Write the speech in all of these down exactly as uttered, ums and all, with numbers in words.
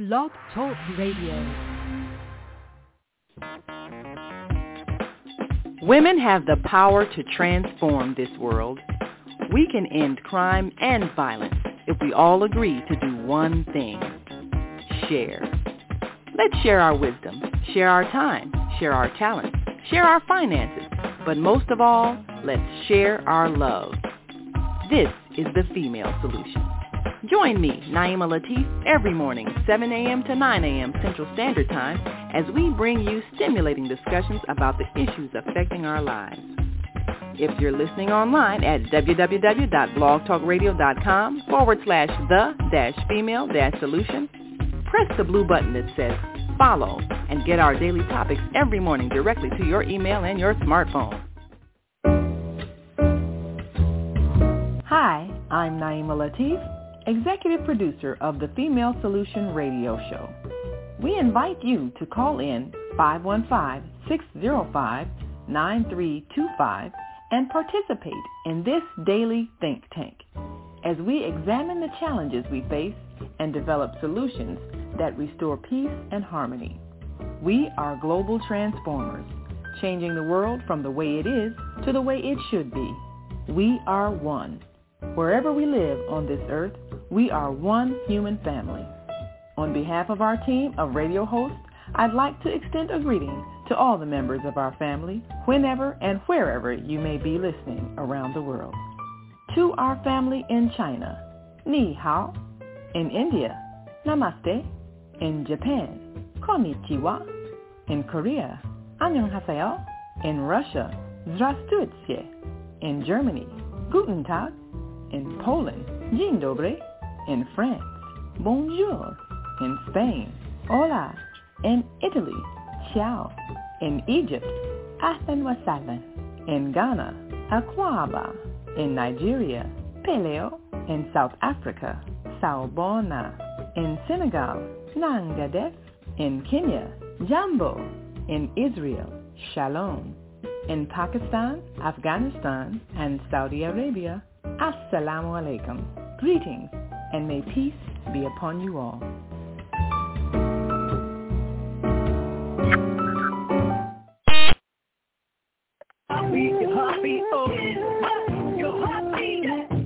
Blog Talk Radio. Women have the power to transform this world. We can end crime and violence if we all agree to do one thing: share. Let's share our wisdom, share our time, share our talents, share our finances, but most of all, let's share our love. This is the Female Solution. Join me, Naima Latif, every morning, seven a.m. to nine a.m. Central Standard Time, as we bring you stimulating discussions about the issues affecting our lives. If you're listening online at www.blogtalkradio.com forward slash the dash female dash solution, press the blue button that says follow and get our daily topics every morning directly to your email and your smartphone. Hi, I'm Naima Latif, Executive Producer of the Female Solution Radio Show. We invite you to call in five one five, six zero five, nine three two five and participate in this daily think tank as we examine the challenges we face and develop solutions that restore peace and harmony. We are global transformers, changing the world from the way it is to the way it should be. We are one. Wherever we live on this earth, we are one human family. On behalf of our team of radio hosts, I'd like to extend a greeting to all the members of our family, whenever and wherever you may be listening around the world. To our family in China, Ni Hao. In India, Namaste. In Japan, Konnichiwa. In Korea, Annyeonghaseyo. In Russia, Здравствуйте. In Germany, Guten Tag. In Poland, Dzień dobry. In France, Bonjour. In Spain, Hola. In Italy, Ciao. In Egypt, Ahlan wa sahlan. In Ghana, Akwaba. In Nigeria, Peleo. In South Africa, Sawubona. In Senegal, Nangadef. In Kenya, Jambo. In Israel, Shalom. In Pakistan, Afghanistan, and Saudi Arabia, Assalamu alaikum. Greetings, and may peace be upon you all. Heartbeat, your heartbeat, oh, your heartbeat.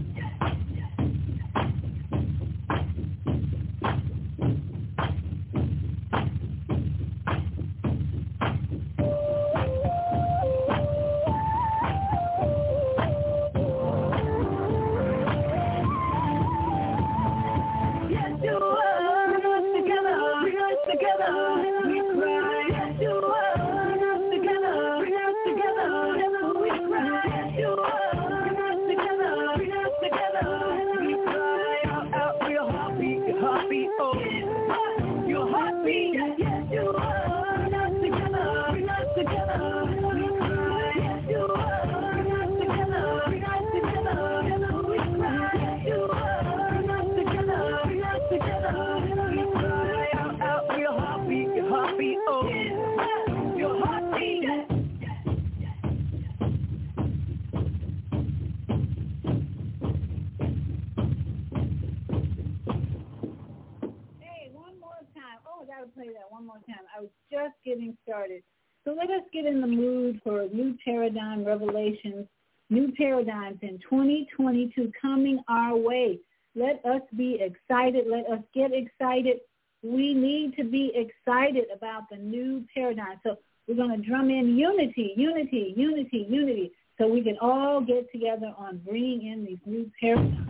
Play that one more time. I was just getting started. So let us get in the mood for new paradigm revelations, new paradigms in twenty twenty-two coming our way. Let us be excited. Let us get excited. We need to be excited about the new paradigm. So we're going to drum in unity, unity, unity, unity, so we can all get together on bringing in these new paradigms.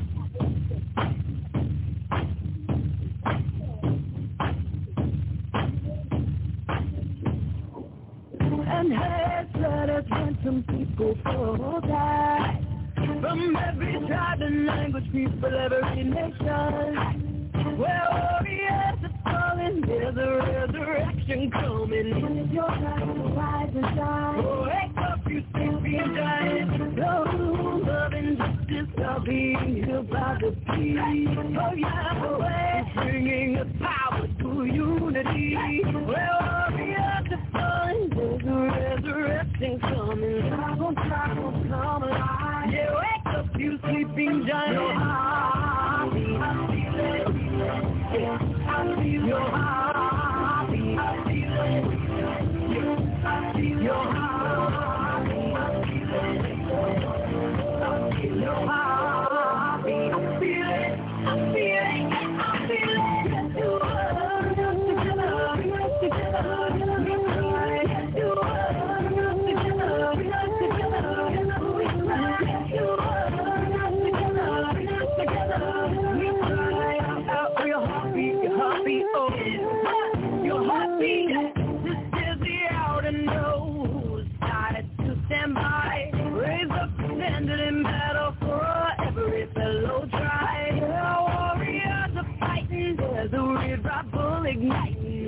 And heads, let us run some people for die. From every tribe and language, people, every nation. Where warriors are falling, there's a resurrection coming. It's your time to rise and shine. Oh, wake up, you sleeping giants. Those love and justice are being healed by the peace. Oh, Yahweh is bringing the power to unity. Where warriors are falling, there's a resurrection coming. Time will time will come alive. Yeah, wake up, you sleeping giants. I feel it. Yeah, I your heartbeat. I feel it. I feel your heartbeat. I feel it. I feel your heartbeat. I feel it. I feel it. I feel it. Let's do it. Together. Together. We cry. Let's do it. Together. Together. We cry. Let's do it. Together. Together. We cry out for your heartbeat. Your heartbeat. Oh, your heartbeat. This is the hour to know. Decided to stand by. Raise up the standard in battle for every fellow tribe. Our warriors are fighting. There's a revival igniting.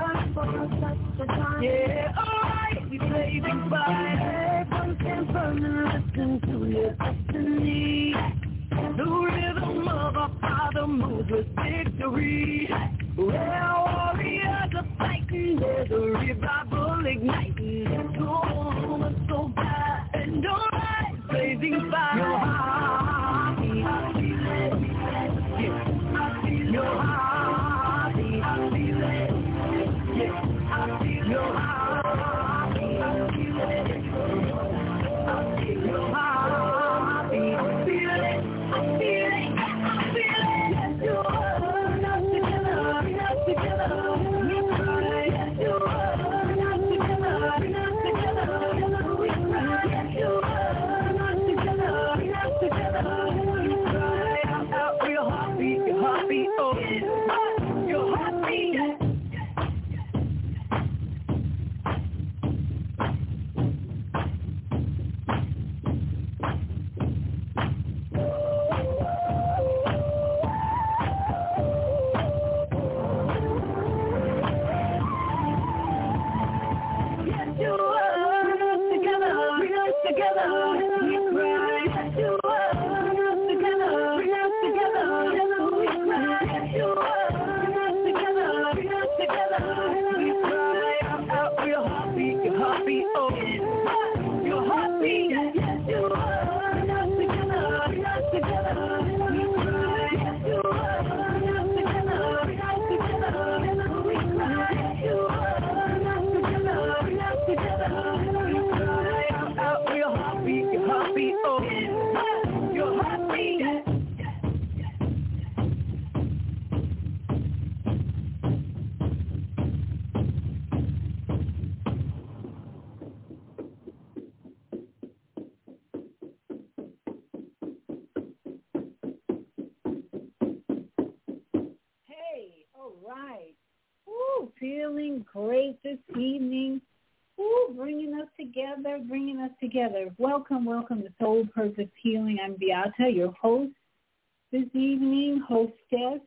Yeah, alright, we blazing fire. Everyone stand firm and listen to your destiny. The rhythm of our Father moves with victory. Well, warriors are fighting, there's a revival igniting. So on, so bad, and alright, blazing fire. Your heartbeat, I feel it. Yeah, I feel your heartbeat, I feel it. Yeah, I feel your heartbeat, I feel it. I feel your heartbeat, I feel it. I feel it, I feel it. Let's do it. Together, together. We cry. Let's do it. Together, together. We cry. Let's do it. Together, together. We cry. Out, out for your heartbeat, your heartbeat. Oh, your heartbeat. Feeling great this evening. Ooh, bringing us together, bringing us together. Welcome, welcome to Soul Purpose Healing. I'm Beata, your host this evening, hostess.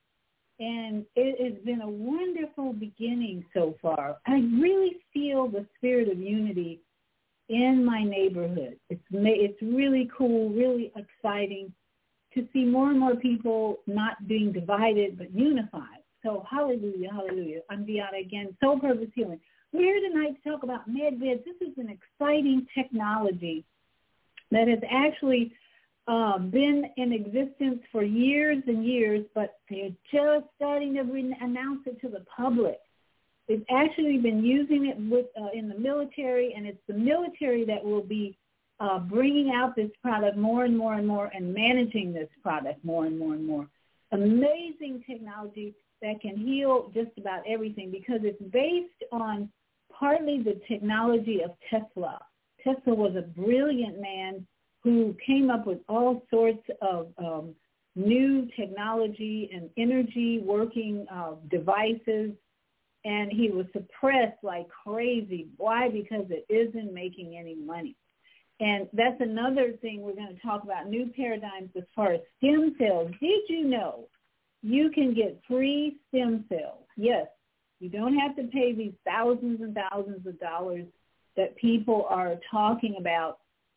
And it has been a wonderful beginning so far. I really feel the spirit of unity in my neighborhood. It's it's really cool, really exciting to see more and more people not being divided but unified. So hallelujah, hallelujah. I'm Beata again, Soul Purpose Healing. We're here tonight to talk about MedBeds. This is an exciting technology that has actually uh, been in existence for years and years, but they're just starting to re- announce it to the public. They've actually been using it with uh, in the military, and it's the military that will be uh, bringing out this product more and more and more and managing this product more and more and more. Amazing technology that can heal just about everything because it's based on partly the technology of Tesla. Tesla was a brilliant man who came up with all sorts of um, new technology and energy working uh, devices, and he was suppressed like crazy. Why? Because it isn't making any money. And that's another thing we're going to talk about, new paradigms as far as stem cells. Did you know you can get free stem cells? Yes, you don't have to pay these thousands and thousands of dollars that people are talking about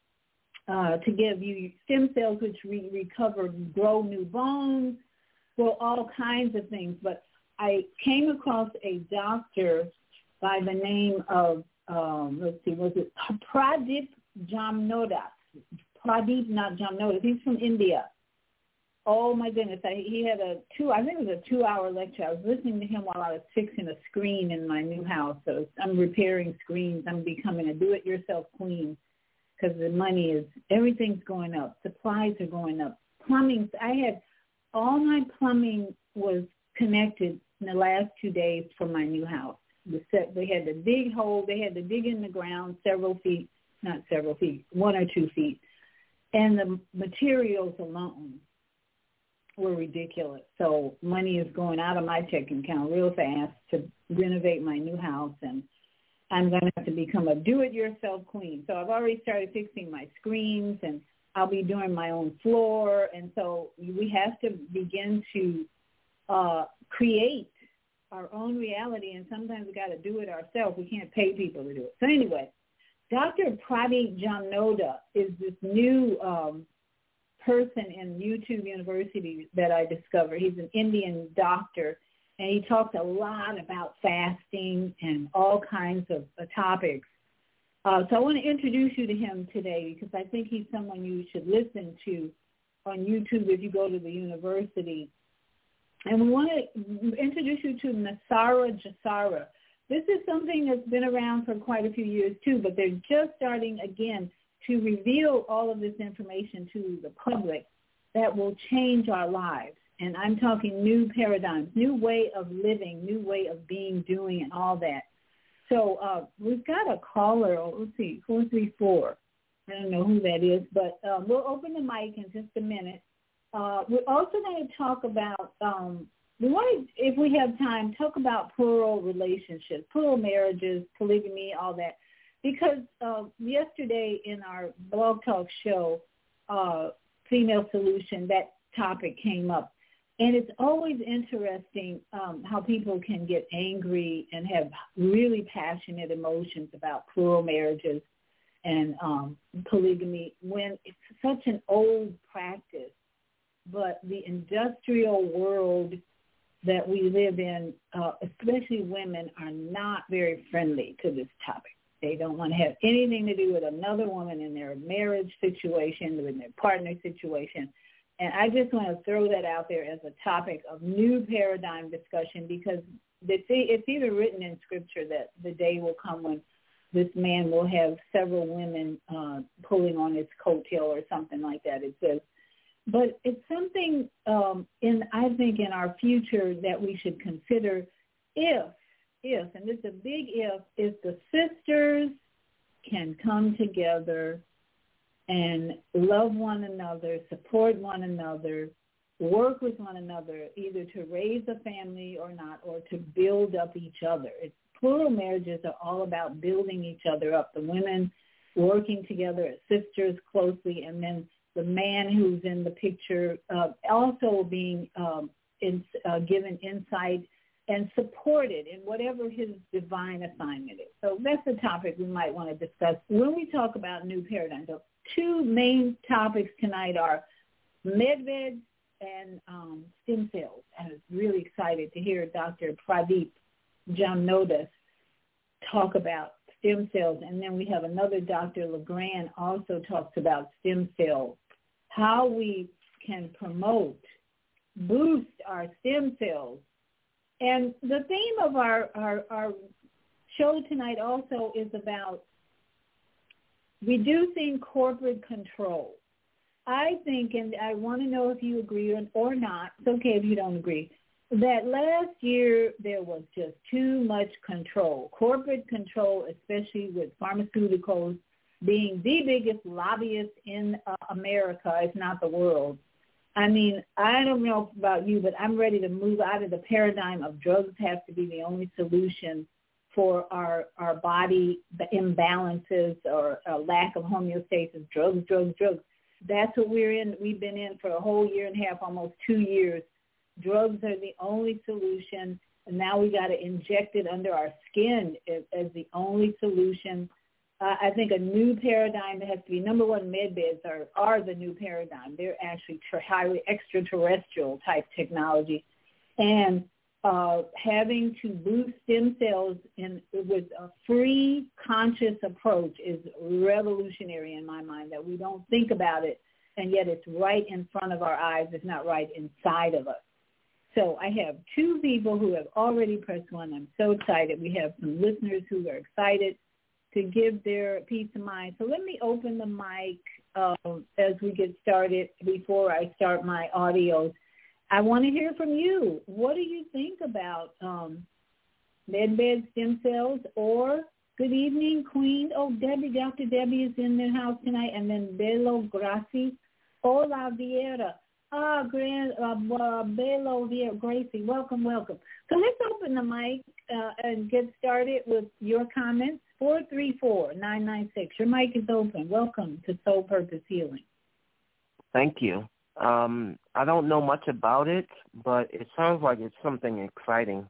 uh, to give you stem cells which re- recover, grow new bones, well, all kinds of things. But I came across a doctor by the name of, um, let's see, was it Pradeep Jamnodas? Pradeep, not Jamnodas. He's from India. Oh my goodness! I, he had a two. I think it was a two-hour lecture. I was listening to him while I was fixing a screen in my new house. So I'm repairing screens. I'm becoming a do-it-yourself queen because the money is everything's going up. Supplies are going up. Plumbing. I had all my plumbing was connected in the last two days for my new house. The set, they had to dig hole. They had to dig in the ground several feet, not several feet, one or two feet, and the materials alone were ridiculous. So money is going out of my checking account real fast to renovate my new house, and I'm going to have to become a do-it-yourself queen. So I've already started fixing my screens, and I'll be doing my own floor. And so we have to begin to uh, create our own reality, and sometimes we got to do it ourselves. We can't pay people to do it. So anyway, Doctor Pradeep Jamnoda is this new um, person in YouTube University that I discovered. He's an Indian doctor, and he talks a lot about fasting and all kinds of uh, topics. Uh, so I want to introduce you to him today because I think he's someone you should listen to on YouTube if you go to the university. And we want to introduce you to Nasara Jasara. This is something that's been around for quite a few years too, but they're just starting again to reveal all of this information to the public that will change our lives. And I'm talking new paradigms, new way of living, new way of being, doing, and all that. So uh, we've got a caller, let's see, four three four. I don't know who that is, but uh, we'll open the mic in just a minute. Uh, we're also going to talk about, um, we want to, if we have time, talk about plural relationships, plural marriages, polygamy, all that. Because uh, yesterday in our Blog Talk show, uh, Female Solution, that topic came up. And it's always interesting um, how people can get angry and have really passionate emotions about plural marriages and um, polygamy when it's such an old practice. But the industrial world that we live in, uh, especially women, are not very friendly to this topic. They don't want to have anything to do with another woman in their marriage situation, in their partner situation. And I just want to throw that out there as a topic of new paradigm discussion because it's either written in Scripture that the day will come when this man will have several women uh, pulling on his coattail or something like that. It says, but it's something um, in I think in our future that we should consider if, if, and this is a big if, if the sisters can come together and love one another, support one another, work with one another, either to raise a family or not, or to build up each other. It's, plural marriages are all about building each other up. The women working together as sisters closely, and then the man who's in the picture uh, also being um, in, uh, given insight and supported in whatever his divine assignment is. So that's a topic we might want to discuss when we talk about new paradigms. So two main topics tonight are medveds and um, stem cells. And I was really excited to hear Doctor Pradeep Jamnoda talk about stem cells. And then we have another Doctor LeGrand also talks about stem cells, how we can promote, boost our stem cells. And the theme of our, our, our show tonight also is about reducing corporate control. I think, and I want to know if you agree or not, it's okay if you don't agree, that last year there was just too much control, corporate control, especially with pharmaceuticals being the biggest lobbyist in uh, America, if not the world. I mean, I don't know about you, but I'm ready to move out of the paradigm of drugs have to be the only solution for our, our body imbalances or a lack of homeostasis, drugs, drugs, drugs. That's what we're in. We've been in for a whole year and a half, almost two years. Drugs are the only solution, and now we got to inject it under our skin as, as the only solution. Uh, I think a new paradigm that has to be, number one, med beds are, are the new paradigm. They're actually ter- highly extraterrestrial type technology. And uh, having to boost stem cells in, with a free, conscious approach is revolutionary in my mind, that we don't think about it and yet it's right in front of our eyes. It's not right inside of us. So I have two people who have already pressed one. I'm so excited. We have some listeners who are excited to give their peace of mind. So let me open the mic um, as we get started before I start my audios. I want to hear from you. What do you think about um, MedBed stem cells? Or good evening, Queen. Oh, Debbie, Doctor Debbie is in the house tonight. And then Belo Gracie. Hola, Vieira. Ah, Grand, uh, uh, Belo Vieira Gracie. Welcome, welcome. So let's open the mic uh, and get started with your comments. four three four, nine nine six. Your mic is open. Welcome to Soul Purpose Healing. Thank you. Um, I don't know much about it, but it sounds like it's something exciting.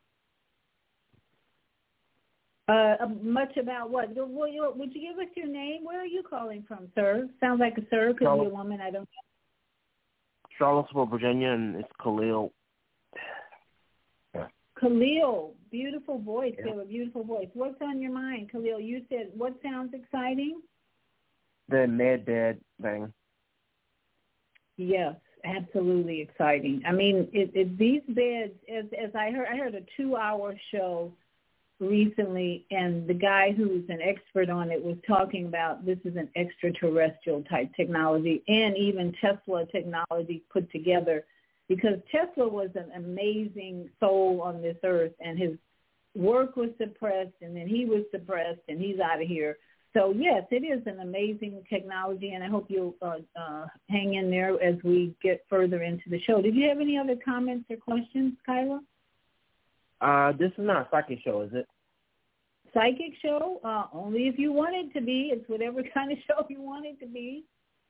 Uh, much about what? Would you, would you give us your name? Where are you calling from, sir? Sounds like a sir. Could be a woman. I don't know. Charlottesville, Virginia, and it's Khalil. Yeah. Khalil, beautiful voice. Yeah. You have a beautiful voice. What's on your mind, Khalil? You said what sounds exciting? The MedBed thing. Yes, absolutely exciting. I mean, it, it, these beds, as as I heard, I heard a two-hour show recently, and the guy who's an expert on it was talking about this is an extraterrestrial type technology and even Tesla technology put together, because Tesla was an amazing soul on this earth, and his work was suppressed, and then he was suppressed, and he's out of here. So, yes, it is an amazing technology, and I hope you'll uh, uh, hang in there as we get further into the show. Did you have any other comments or questions, Kyla? Uh, this is not a psychic show, is it? Psychic show? Uh, only if you want it to be. It's whatever kind of show you want it to be.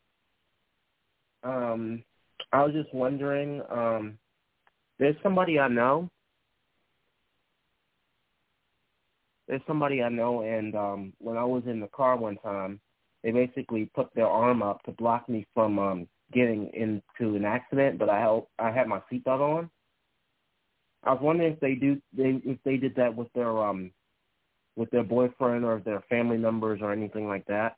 Um, I was just wondering, um, there's somebody I know. There's somebody I know, and um, when I was in the car one time, they basically put their arm up to block me from um, getting into an accident, but I held, I had my seatbelt on. I was wondering if they do they if they did that with their um with their boyfriend or their family members or anything like that.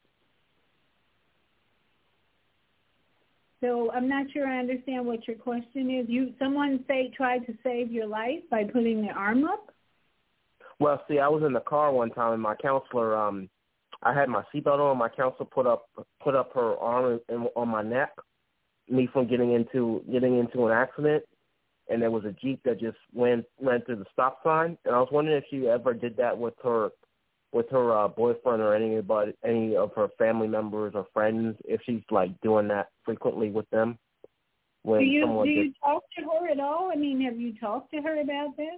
So I'm not sure I understand what your question is. You someone say tried to save your life by putting their arm up? Well, see, I was in the car one time, and my counselor, um, I had my seatbelt on. My counselor put up put up her arm in, on my neck, me from getting into getting into an accident. And there was a Jeep that just went ran through the stop sign. And I was wondering if she ever did that with her with her uh, boyfriend or anybody, any of her family members or friends, if she's like doing that frequently with them. When do you someone do you did, talk to her at all? I mean, have you talked to her about this?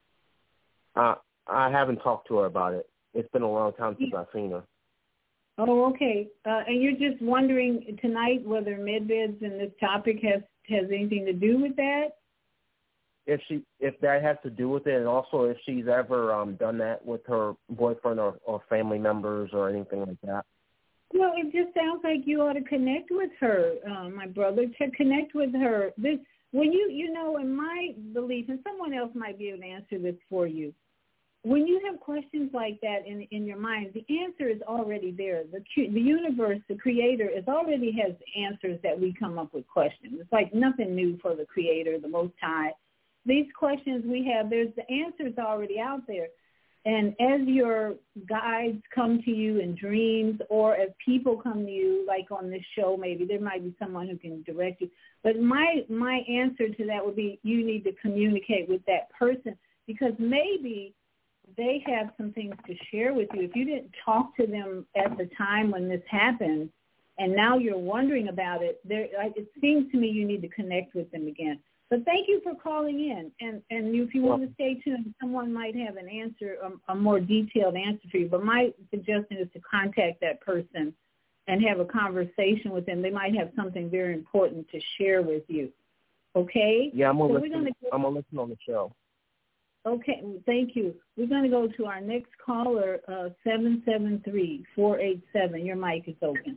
Uh, I haven't talked to her about it. It's been a long time since I've seen her. Oh, okay. Uh, and you're just wondering tonight whether MedBeds and this topic has has anything to do with that? If she, if that has to do with it, and also if she's ever um, done that with her boyfriend or, or family members or anything like that. Well, it just sounds like you ought to connect with her, uh, my brother, to connect with her. This, when you, you know, in my belief, and someone else might be able to answer this for you, when you have questions like that in in your mind, the answer is already there. The the universe, the creator, is already has answers that we come up with questions. It's like nothing new for the creator, the Most High. These questions we have, there's the answers already out there. And as your guides come to you in dreams, or as people come to you, like on this show, maybe there might be someone who can direct you. But my my answer to that would be you need to communicate with that person, because maybe they have some things to share with you. If you didn't talk to them at the time when this happened, and now you're wondering about it, there, it seems to me you need to connect with them again. But thank you for calling in, and, and if you want to stay tuned, someone might have an answer, a, a more detailed answer for you. But my suggestion is to contact that person and have a conversation with them. They might have something very important to share with you. Okay? Yeah, I'm gonna so listen. Gonna go, I'm gonna listen on the show. Okay, thank you. We're going to go to our next caller, uh, seven seven three, four eight seven. Your mic is open.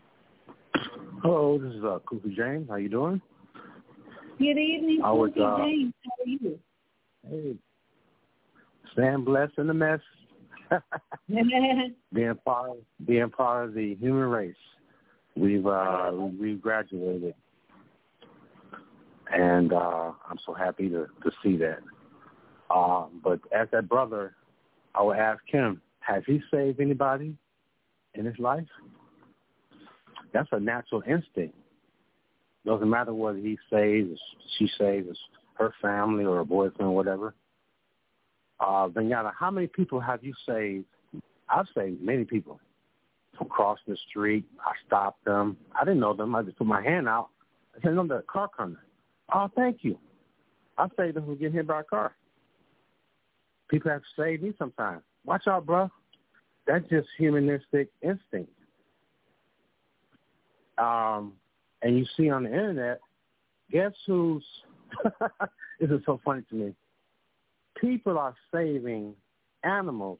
Hello, this is uh, Koofy James. How you doing? Good evening, I was, Koofy uh, James. How are you? Hey, staying blessed in the mess. being part, being part of the human race. We've uh, we graduated, and uh, I'm so happy to, to see that. Uh, but as that brother, I would ask him, has he saved anybody in his life? That's a natural instinct. Doesn't matter whether he saves, she saves her family or a boyfriend or whatever. Uh, Vinyana, how many people have you saved? I've saved many people. From crossing the street, I stopped them. I didn't know them. I just put my hand out. I said, no, the car coming. Oh, thank you. I saved them from getting hit by a car. People have saved me sometimes. Watch out, bro. That's just humanistic instinct. Um, and you see on the internet, guess who's, this is so funny to me, people are saving animals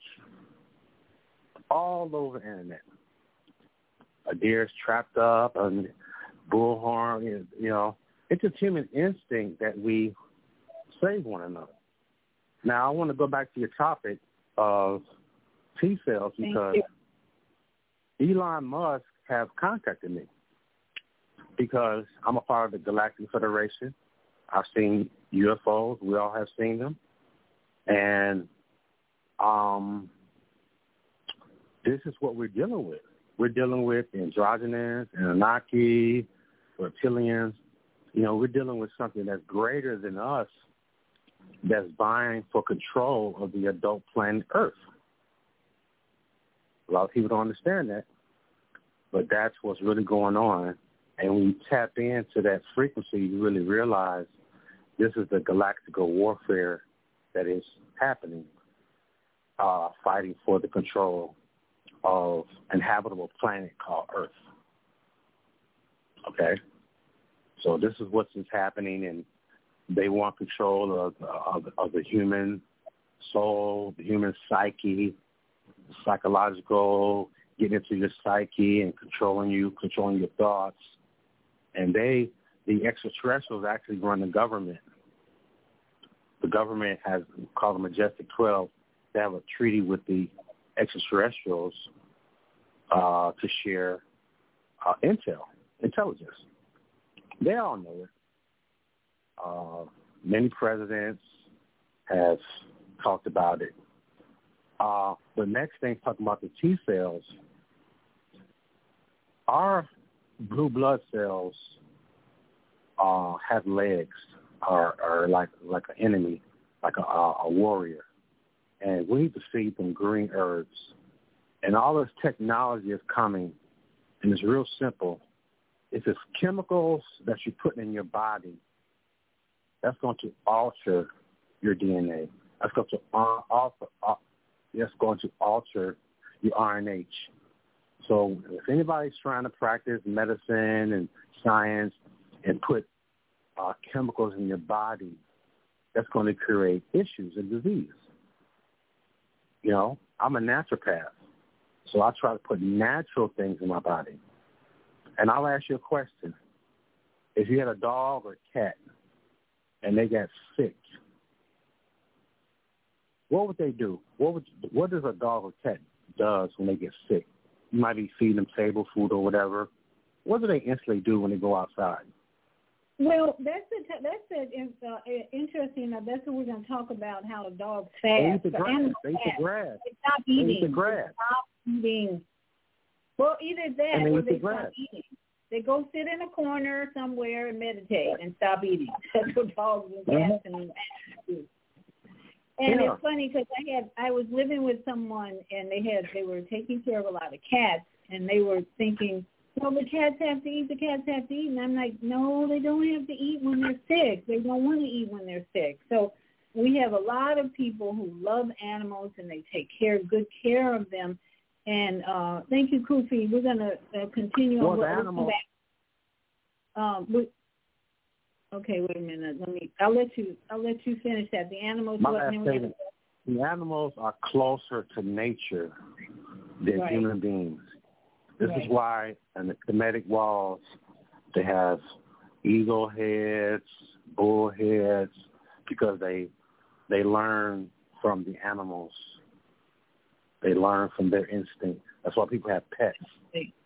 all over the internet. A deer is trapped up, a bullhorn, you know. It's just human instinct that we save one another. Now, I want to go back to your topic of T cells because Elon Musk have contacted me because I'm a part of the Galactic Federation. I've seen U F Os. We all have seen them. And um, this is what we're dealing with. We're dealing with androgynous, Anunnaki, reptilians. You know, we're dealing with something that's greater than us that's vying for control of the adult planet Earth. A lot of people don't understand that, but that's what's really going on. And when you tap into that frequency, you really realize this is the galactical warfare that is happening, uh, fighting for the control of an habitable planet called Earth. Okay? So this is what's happening, and they want control of, of, of the human soul, the human psyche, psychological, getting into your psyche and controlling you, controlling your thoughts. And they, the extraterrestrials, actually run the government. The government has called the Majestic twelve. They have a treaty with the extraterrestrials uh, to share uh, intel, intelligence. They all know it. Uh, many presidents have talked about it. Uh, the next thing, talking about the T cells, our blue blood cells uh, have legs, are, are like like an enemy, like a, a warrior. And we need to feed them green herbs. And all this technology is coming, and it's real simple. It's just chemicals that you're putting in your body that's going to alter your D N A. That's going to uh, alter, uh, that's going to alter your R N H. So if anybody's trying to practice medicine and science and put uh, chemicals in your body, that's going to create issues and disease. You know, I'm a naturopath, so I try to put natural things in my body. And I'll ask you a question. If you had a dog or a cat and they got sick, what would they do? What would what does a dog or cat does when they get sick? You might be feeding them table food or whatever. What do they instantly do when they go outside? Well, that's a, that's a, uh, interesting. Uh, that's what we're going to talk about, how the dogs fast. They eat the grass. They eat the grass. They stop eating. They eat the grass. They stop eating. Well, either that and they or eat they the grass. stop eating. They go sit in a corner somewhere and meditate and stop eating. That's what dogs and cats mm-hmm. and do. And yeah. it's funny because I had I was living with someone and they had they were taking care of a lot of cats and they were thinking, well, the cats have to eat, the cats have to eat. And I'm like, no, they don't have to eat when they're sick. They don't want to eat when they're sick. So we have a lot of people who love animals and they take care, good care of them. And uh, thank you, Kufi. We're going to uh, continue well, on. The animals. Um, we, okay, wait a minute. Let me. I'll let you. I'll let you finish that. The animals. My what, last statement. The animals are closer to nature than right. human beings. This right. is why in the Kemetic walls they have eagle heads, bull heads, because they they learn from the animals. They learn from their instinct. That's why people have pets.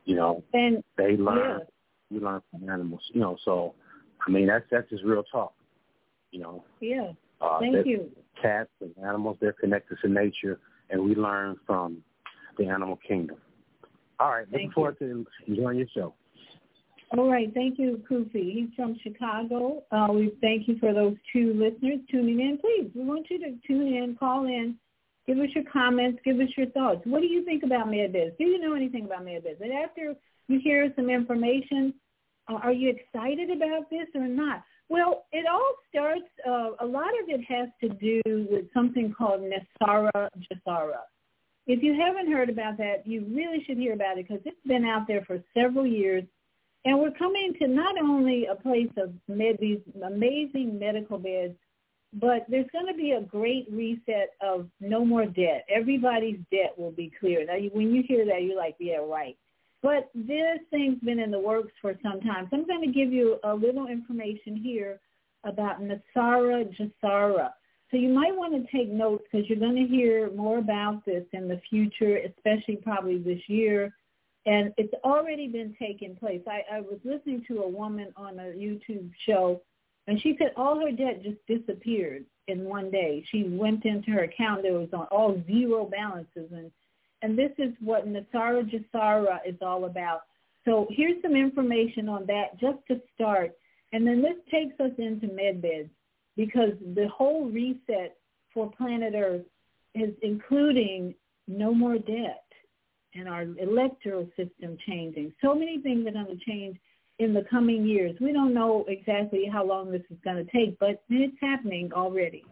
You know, and they learn. Yeah. We learn from animals. You know, so I mean that's that's just real talk. You know. Yeah. Uh, Thank you. Cats and animals, they're connected to nature, and we learn from the animal kingdom. All right, looking Thank forward to enjoying your show. All right, thank you, Kofi. He's from Chicago. Uh, we thank you for those two listeners tuning in. Please, we want you to tune in, call in, give us your comments, give us your thoughts. What do you think about MedBiz? Do you know anything about MedBiz? And after you hear some information, uh, are you excited about this or not? Well, it all starts, uh, a lot of it has to do with something called NESARA GESARA. If you haven't heard about that, you really should hear about it because it's been out there for several years. And we're coming to not only a place of med- these amazing medical beds, but there's going to be a great reset of no more debt. Everybody's debt will be clear. Now, you, when you hear that, you're like, yeah, right. But this thing's been in the works for some time. So I'm going to give you a little information here about NESARA GESARA. So you might want to take notes because you're going to hear more about this in the future, especially probably this year. And it's already been taking place. I, I was listening to a woman on a YouTube show, and she said all her debt just disappeared in one day. She went into her account. There was on all zero balances. And, and this is what NESARA GESARA is all about. So here's some information on that just to start. And then this takes us into MedBiz because the whole reset for planet Earth is including no more debt. And our electoral system changing. So many things are going to change in the coming years. We don't know exactly how long this is going to take, but it's happening already.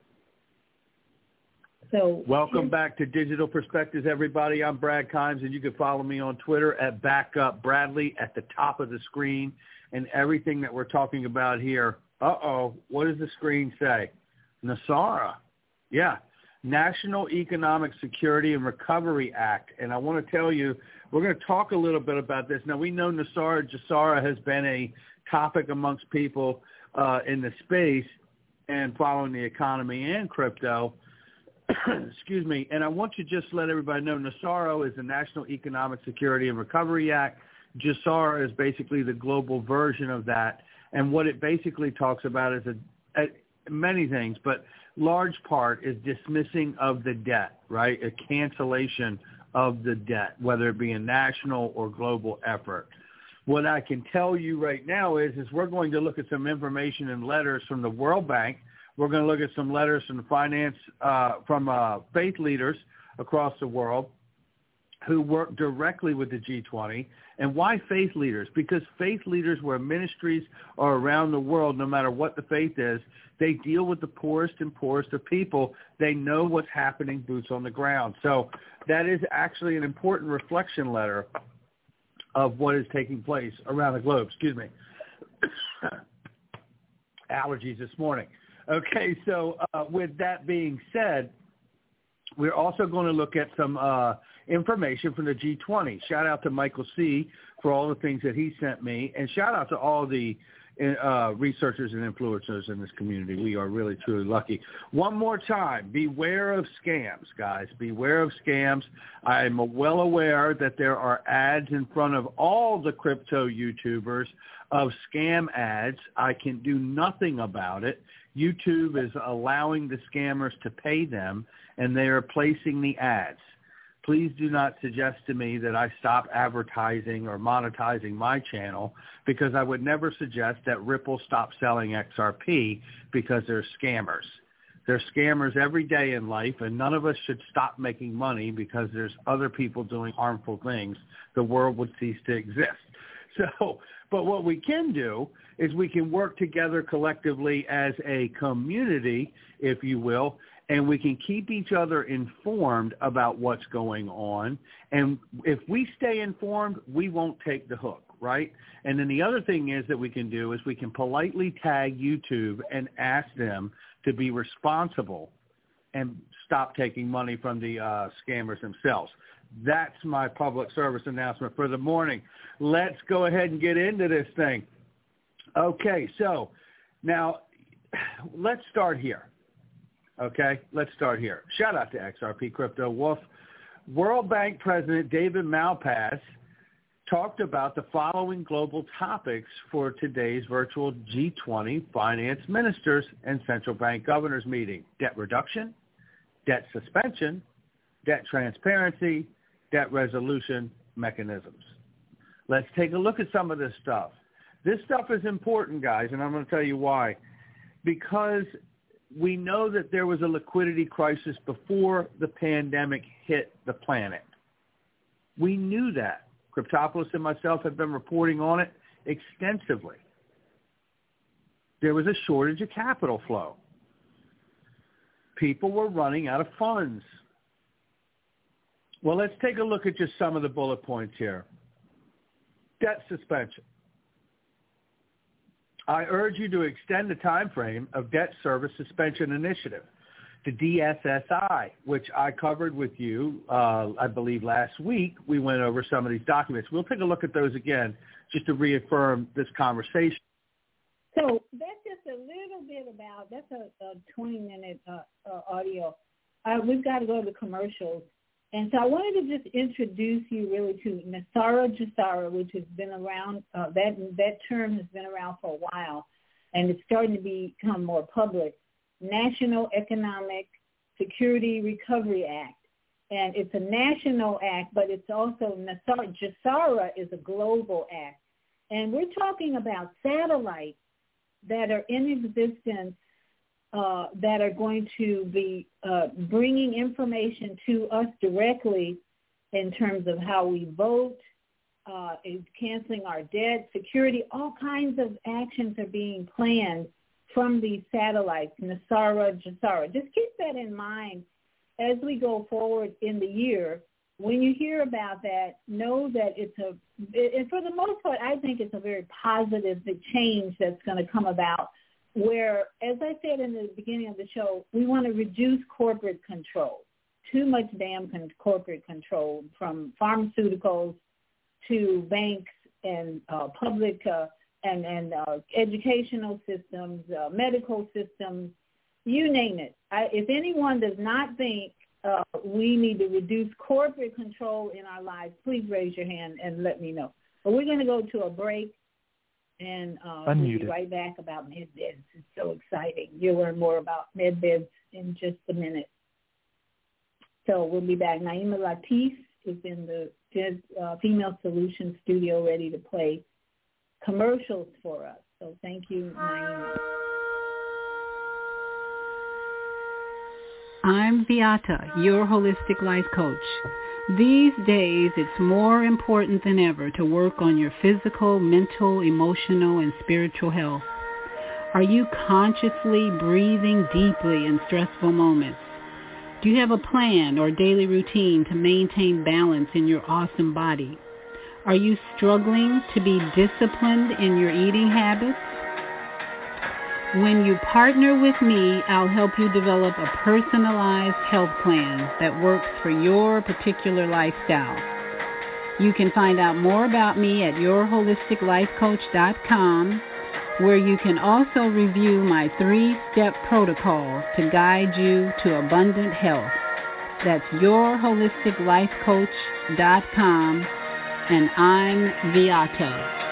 So, welcome back to Digital Perspectives, everybody. I'm Brad Kimes, and you can follow me on Twitter at Backup Bradley at the top of the screen. And everything that we're talking about here, uh-oh, what does the screen say? NESARA. Yeah. National Economic Security and Recovery Act. And I want to tell you, we're going to talk a little bit about this. Now, we know NESARA GESARA has been a topic amongst people uh, in the space and following the economy and crypto. Excuse me. And I want to just let everybody know NESARA is the National Economic Security and Recovery Act. GESARA is basically the global version of that. And what it basically talks about is a, a, many things, but large part is dismissing of the debt, right? A cancellation of the debt, whether it be a national or global effort. What I can tell you right now is, is we're going to look at some information and letters from the World Bank. We're going to look at some letters from the finance, uh, from uh, faith leaders across the world who work directly with the G twenty. And why faith leaders? Because faith leaders, where ministries are around the world, no matter what the faith is, they deal with the poorest and poorest of people. They know what's happening, boots on the ground. So that is actually an important reflection letter of what is taking place around the globe. Excuse me. Allergies this morning. Okay, so uh, with that being said, we're also going to look at some uh, information from the G twenty. Shout out to Michael C. for all the things that he sent me, and shout out to all the uh, researchers and influencers in this community. We are really, truly lucky. One more time, beware of scams, guys. Beware of scams. I'm well aware that there are ads in front of all the crypto YouTubers of scam ads. I can do nothing about it. YouTube is allowing the scammers to pay them, and they are placing the ads. Please do not suggest to me that I stop advertising or monetizing my channel, because I would never suggest that Ripple stop selling X R P because they're scammers. They're scammers every day in life, and none of us should stop making money because there's other people doing harmful things. The world would cease to exist. So, but what we can do is we can work together collectively as a community, if you will, and we can keep each other informed about what's going on. And if we stay informed, we won't take the hook, right? And then the other thing is that we can do is we can politely tag YouTube and ask them to be responsible and stop taking money from the uh, scammers themselves. That's my public service announcement for the morning. Let's go ahead and get into this thing. Okay, so now let's start here. Okay, let's start here. Shout out to X R P Crypto Wolf. World Bank President David Malpass talked about the following global topics for today's virtual G twenty finance ministers and central bank governors meeting: debt reduction, debt suspension, debt transparency, debt resolution mechanisms. Let's take a look at some of this stuff. This stuff is important, guys, and I'm going to tell you why. Because we know that there was a liquidity crisis before the pandemic hit the planet. We knew that. Cryptopolis and myself have been reporting on it extensively. There was a shortage of capital flow. People were running out of funds. Well, let's take a look at just some of the bullet points here. Debt suspension. I urge you to extend the time frame of Debt Service Suspension Initiative, the D S S I, which I covered with you, uh, I believe, last week. We went over some of these documents. We'll take a look at those again just to reaffirm this conversation. So that's just a little bit about, that's a, a twenty-minute uh, uh, audio. Uh, we've got to go to commercials. And so I wanted to just introduce you really to NESARA GESARA, which has been around, uh, that that term has been around for a while, and it's starting to become more public. National Economic Security Recovery Act. And it's a national act, but it's also, NESARA GESARA is a global act. And we're talking about satellites that are in existence Uh, that are going to be uh, bringing information to us directly in terms of how we vote, uh, canceling our debt, security, all kinds of actions are being planned from these satellites, NESARA, GESARA. Just keep that in mind as we go forward in the year. When you hear about that, know that it's a, and for the most part, I think it's a very positive change that's going to come about, where, as I said in the beginning of the show, we want to reduce corporate control, too much damn con- corporate control, from pharmaceuticals to banks and uh, public uh, and, and uh, educational systems, uh, medical systems, you name it. I, if anyone does not think uh, we need to reduce corporate control in our lives, please raise your hand and let me know. But we're going to go to a break. And uh, we'll be right back about MedBeds. It's so exciting. You'll learn more about MedBeds in just a minute. So we'll be back. Naima Latif is in the uh, Female Solutions studio ready to play commercials for us. So thank you, Naima. I'm Beata, your holistic life coach. These days, it's more important than ever to work on your physical, mental, emotional, and spiritual health. Are you consciously breathing deeply in stressful moments? Do you have a plan or daily routine to maintain balance in your awesome body? Are you struggling to be disciplined in your eating habits? When you partner with me, I'll help you develop a personalized health plan that works for your particular lifestyle. You can find out more about me at your holistic life coach dot com, where you can also review my three-step protocol to guide you to abundant health. That's your holistic life coach dot com, and I'm Beata.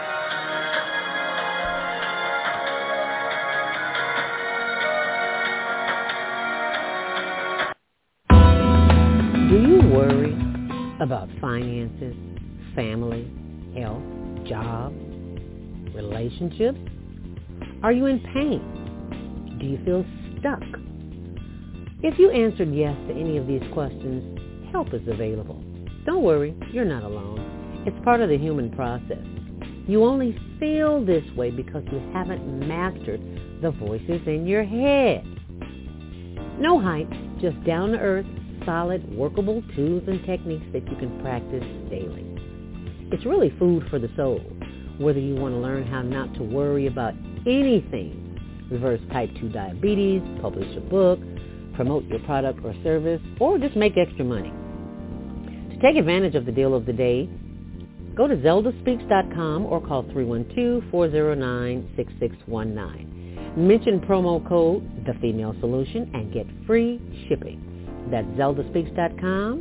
Do you worry about finances, family, health, job, relationships? Are you in pain? Do you feel stuck? If you answered yes to any of these questions, help is available. Don't worry, you're not alone. It's part of the human process. You only feel this way because you haven't mastered the voices in your head. No hype, just down-to-earth, solid, workable tools and techniques that you can practice daily. It's really food for the soul, whether you want to learn how not to worry about anything, reverse type two diabetes, publish a book, promote your product or service, or just make extra money. To take advantage of the deal of the day, go to zelda speaks dot com or call three one two, four zero nine, six six one nine. Mention promo code The Female Solution and get free shipping. That's zelda speaks dot com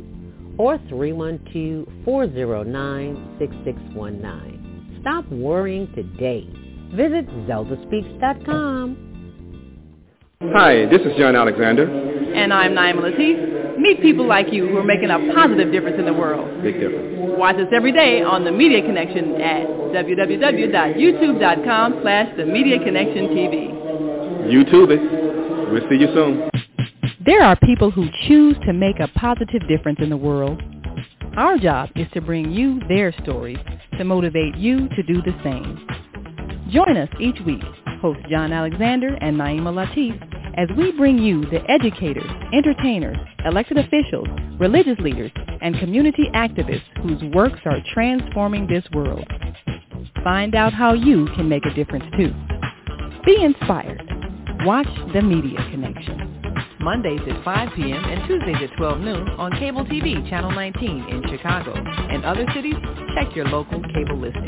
or three one two, four zero nine, six six one nine. Stop worrying today. Visit zelda speaks dot com. Hi, this is John Alexander. And I'm Naima Latif. Meet people like you who are making a positive difference in the world. Big difference. Watch us every day on The Media Connection at w w w dot youtube dot com slash The Media Connection T V. YouTube it. We'll see you soon. There are people who choose to make a positive difference in the world. Our job is to bring you their stories to motivate you to do the same. Join us each week, host John Alexander and Naima Latif, as we bring you the educators, entertainers, elected officials, religious leaders, and community activists whose works are transforming this world. Find out how you can make a difference too. Be inspired. Watch The Media Connection. Mondays at five p.m. and Tuesdays at twelve noon on Cable T V Channel nineteen in Chicago. In other cities, check your local cable listings.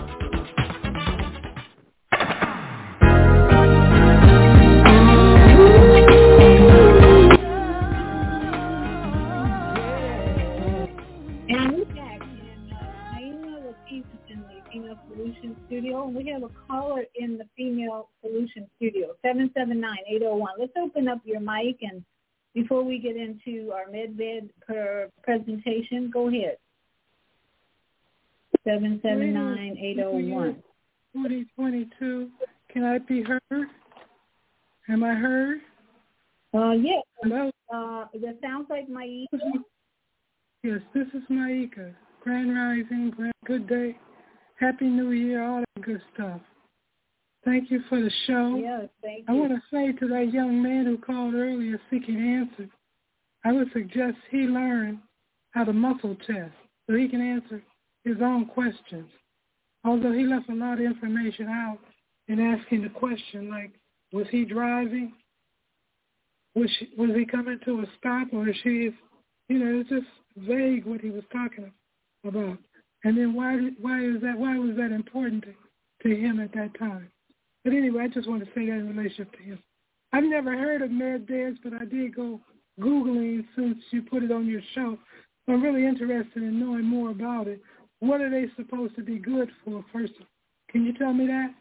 And we're back, and uh, Naima Latif is in the Female Solution Studio, and we have a caller in the Female Solution Studio, seven seven nine, eight oh one. Let's open up your mic, and before we get into our MedBed per presentation, go ahead. seven seven nine, eight oh one. twenty twenty-two, can I be heard? Am I heard? Uh, yeah. Hello? Uh, that sounds like Maika. Yes, this is Maika. Grand Rising, grand, good day, Happy New Year, all that good stuff. Thank you for the show. Yes, thank I you. want to say to that young man who called earlier seeking answers, I would suggest he learn how to muscle test so he can answer his own questions. Although he left a lot of information out in asking the question, like, was he driving? Was, she, was he coming to a stop, or is she, you know, it's just vague what he was talking about. And then why why is that? Why was that important to, to him at that time? But anyway, I just want to say that in relationship to him. I've never heard of MedBeds, but I did go Googling since you put it on your show. So I'm really interested in knowing more about it. What are they supposed to be good for, first? Can you tell me that?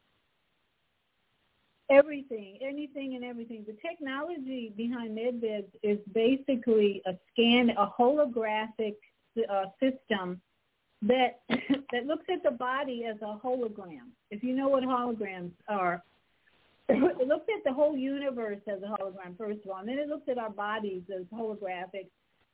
Everything, anything and everything. The technology behind MedBeds is basically a scan, a holographic uh, system that that looks at the body as a hologram. If you know what holograms are, it looks at the whole universe as a hologram, first of all, and then it looks at our bodies as holographic,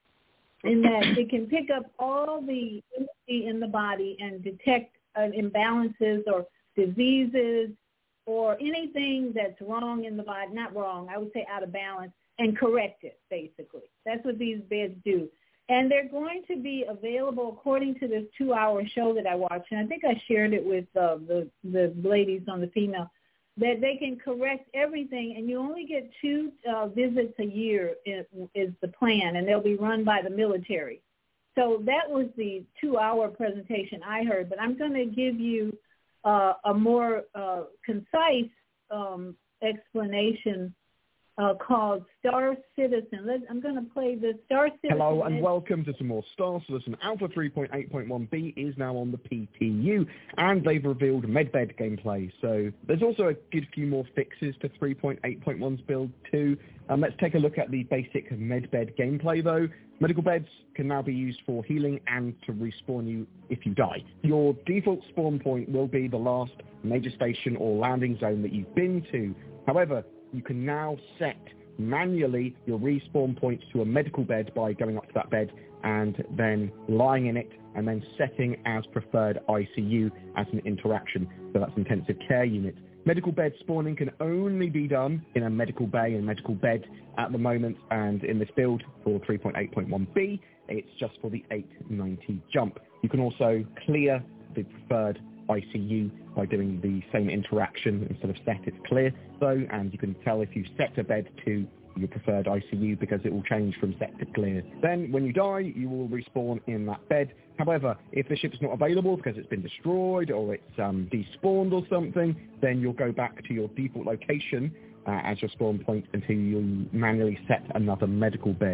in that it can pick up all the energy in the body and detect uh, imbalances or diseases or anything that's wrong in the body, not wrong, I would say out of balance, and correct it, basically. That's what these beds do. And they're going to be available according to this two-hour show that I watched, and I think I shared it with uh, the, the ladies on the female, that they can correct everything, and you only get two uh, visits a year is, is the plan, and they'll be run by the military. So that was the two-hour presentation I heard, but I'm going to give you uh, a more uh, concise um, explanation uh, called Star Citizen. Let's, I'm going to play the Star Citizen. Hello and welcome to some more Star Citizen. Alpha three point eight point one B is now on the P T U, and they've revealed MedBed gameplay. So there's also a good few more fixes to three point eight point one's build too. Um, let's take a look at the basic MedBed gameplay though. Medical beds can now be used for healing and to respawn you if you die. Your default spawn point will be the last major station or landing zone that you've been to. However, you can now set manually your respawn point to a medical bed by going up to that bed and then lying in it and then setting as preferred I C U as an interaction. So that's intensive care unit. Medical bed spawning can only be done in a medical bay and medical bed at the moment, and in this build for three point eight point one B, it's just for the eight ninety jump. You can also clear the preferred I C U by doing the same interaction instead of set, it's clear though, and you can tell if you set a bed to your preferred I C U because it will change from set to clear. Then when you die, you will respawn in that bed. However, if the ship is not available because it's been destroyed or it's um, despawned or something, then you'll go back to your default location uh, as your spawn point until you manually set another medical bed.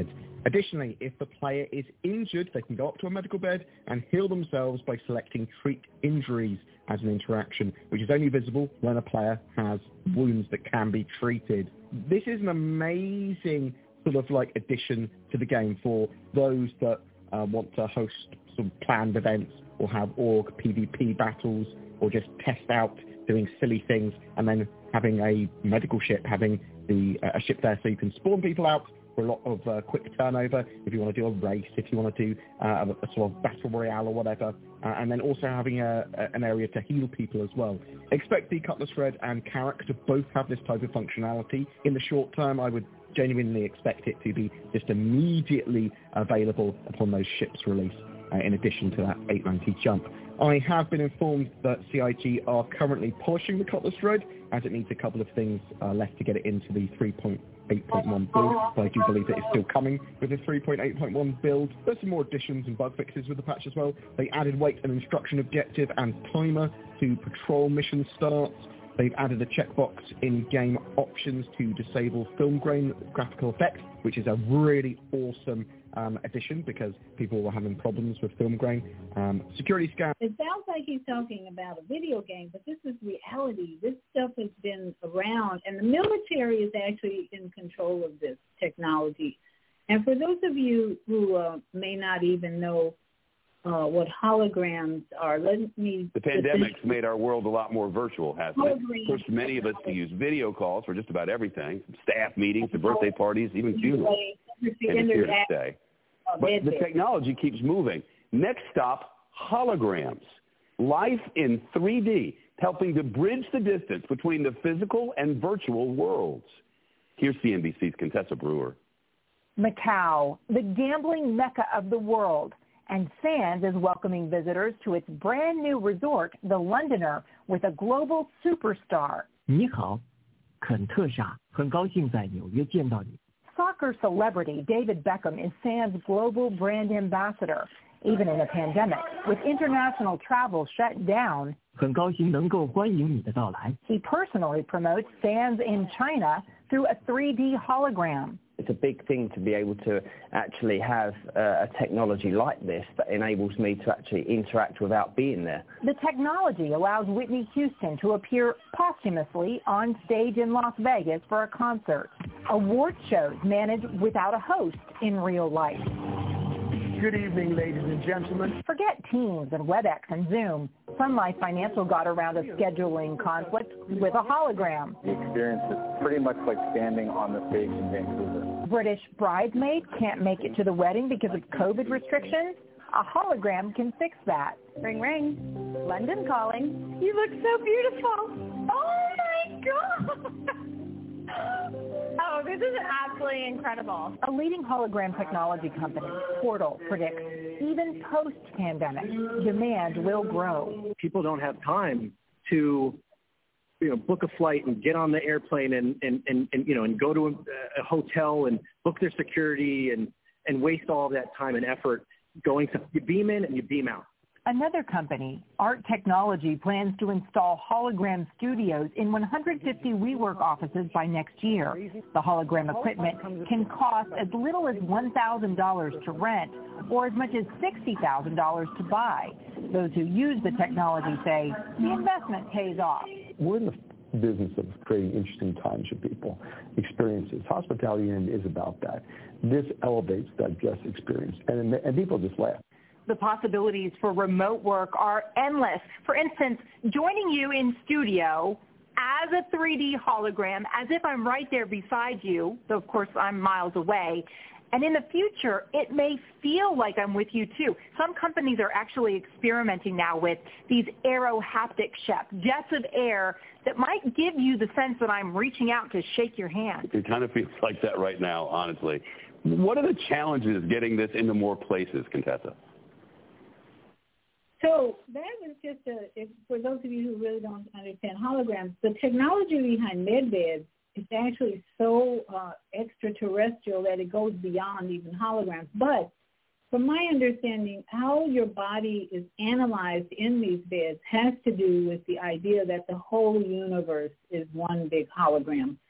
Additionally, if the player is injured, they can go up to a medical bed and heal themselves by selecting Treat Injuries as an interaction, which is only visible when a player has wounds that can be treated. This is an amazing sort of like addition to the game for those that uh, want to host some planned events or have org PvP battles or just test out doing silly things and then having a medical ship, having the uh, a ship there so you can spawn people out for a lot of uh, quick turnover if you want to do a race, if you want to do uh, a, a sort of battle royale or whatever, uh, and then also having a, a, an area to heal people as well. Expect the Cutlass Red and Carrack to both have this type of functionality. In the short term, I would genuinely expect it to be just immediately available upon those ships' release, uh, in addition to that eight ninety jump. I have been informed that C I G are currently polishing the Cutlass Red, as it needs a couple of things uh, left to get it into the three point eight point one build, but I do believe that it's still coming with the three point eight point one build. There's some more additions and bug fixes with the patch as well. They added weight and instruction objective and timer to patrol mission starts. They've added a checkbox in game options to disable film grain graphical effects, which is a really awesome um, addition because people were having problems with film grain. Um, security scan. It sounds like he's talking about a video game, but this is reality. This stuff has been around, and the military is actually in control of this technology. And for those of you who uh, may not even know Uh, what holograms are. Let me. The pandemic's made our world a lot more virtual, hasn't it? Pushed many of us to use video calls for just about everything, from staff meetings to birthday parties, even funerals. And it's here to stay. But the technology keeps moving. Next stop, holograms. Life in three D, helping to bridge the distance between the physical and virtual worlds. Here's C N B C's Contessa Brewer. Macau, the gambling mecca of the world. And Sands is welcoming visitors to its brand new resort, The Londoner, with a global superstar. 你好，肯特莎，很高兴在纽约见到你。 Soccer celebrity David Beckham is Sands' global brand ambassador. Even in a pandemic, with international travel shut down, 很高兴能够欢迎你的到来。 he personally promotes Sands in China through a three D hologram. It's a big thing to be able to actually have uh, a technology like this that enables me to actually interact without being there. The technology allows Whitney Houston to appear posthumously on stage in Las Vegas for a concert. Award shows managed without a host in real life. Good evening, ladies and gentlemen. Forget Teams and WebEx and Zoom. Sun Life Financial got around a scheduling conflict with a hologram. The experience is pretty much like standing on the stage in Vancouver. British bridesmaid can't make it to the wedding because of COVID restrictions. A hologram can fix that. Ring, ring. London calling. You look so beautiful. Oh, my God. Oh, this is absolutely incredible. A leading hologram technology company, Portal, predicts even post-pandemic, demand will grow. People don't have time to, you know, book a flight and get on the airplane and, and, and, and you know, and go to a, a hotel and book their security and, and waste all of that time and effort going to, you beam in and you beam out. Another company, Art Technology, plans to install hologram studios in one hundred fifty WeWork offices by next year. The hologram equipment can cost as little as one thousand dollars to rent or as much as sixty thousand dollars to buy. Those who use the technology say the investment pays off. We're in the business of creating interesting times for people, experiences. Hospitality Inn is about that. This elevates that guest experience, and, and people just laugh. The possibilities for remote work are endless. For instance, joining you in studio as a three D hologram, as if I'm right there beside you, though of course I'm miles away. And in the future, it may feel like I'm with you too. Some companies are actually experimenting now with these aerohaptic chefs, jets of air that might give you the sense that I'm reaching out to shake your hand. It kind of feels like that right now, honestly. What are the challenges getting this into more places, Contessa? So that was just a, if, for those of you who really don't understand holograms, the technology behind MedBeds is actually so uh, extraterrestrial that it goes beyond even holograms. But from my understanding, how your body is analyzed in these beds has to do with the idea that the whole universe is one big hologram.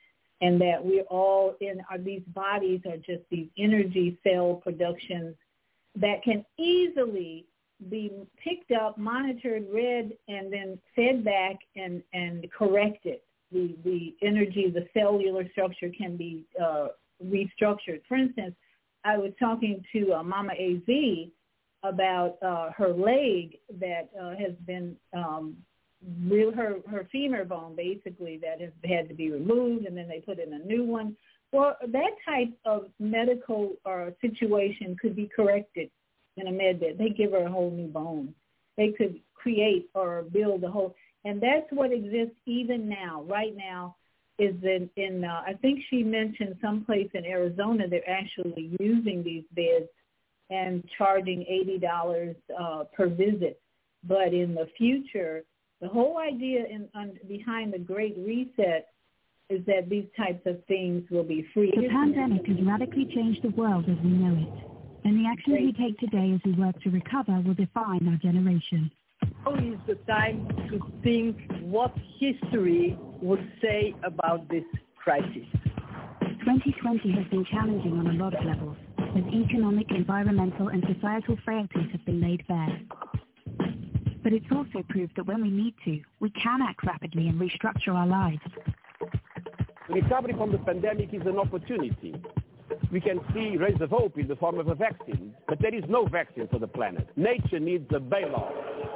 and that we're all in our, these bodies are just these energy cell productions that can easily be picked up, monitored, read, and then fed back and, and corrected. The, the energy, the cellular structure can be uh, restructured. For instance, I was talking to uh, Mama A Z about uh, her leg that uh, has been, um, real, her, her femur bone basically that has had to be removed, and then they put in a new one. Well, that type of medical uh, situation could be corrected in a med bed. They give her a whole new bone. They could create or build a whole, and that's what exists even now. Right now is in, in uh, I think she mentioned someplace in Arizona they're actually using these beds and charging eighty dollars uh, per visit. But in the future, the whole idea in, on, behind the Great Reset is that these types of things will be free. The pandemic has radically changed the world as we know it. And the actions we take today as we work to recover will define our generation. Now is the time to think what history would say about this crisis. twenty twenty has been challenging on a lot of levels, as economic, environmental, and societal frailties have been laid bare. But it's also proved that when we need to, we can act rapidly and restructure our lives. Recovery from the pandemic is an opportunity. We can see rays of hope in the form of a vaccine, but there is no vaccine for the planet. Nature needs a bailout.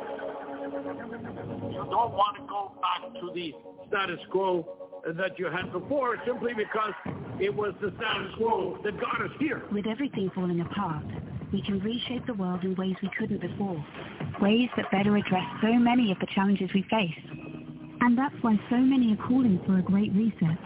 You don't want to go back to the status quo that you had before simply because it was the status quo that got us here. With everything falling apart, we can reshape the world in ways we couldn't before, ways that better address so many of the challenges we face. And that's why so many are calling for a great reset.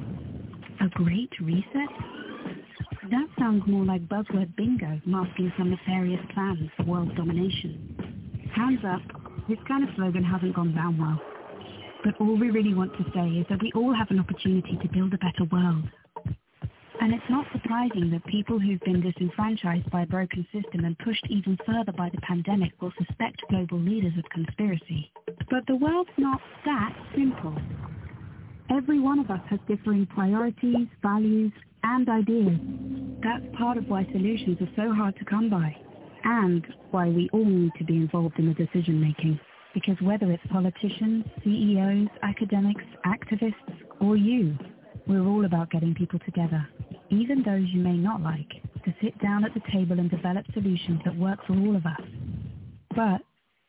A great reset? That sounds more like buzzword bingo masking some nefarious plans for world domination. Hands up, this kind of slogan hasn't gone down well. But all we really want to say is that we all have an opportunity to build a better world. And it's not surprising that people who've been disenfranchised by a broken system and pushed even further by the pandemic will suspect global leaders of conspiracy. But the world's not that simple. Every one of us has differing priorities, values, and ideas. That's part of why solutions are so hard to come by, and why we all need to be involved in the decision-making. Because whether it's politicians, C E Os, academics, activists, or you, we're all about getting people together, even those you may not like, to sit down at the table and develop solutions that work for all of us. But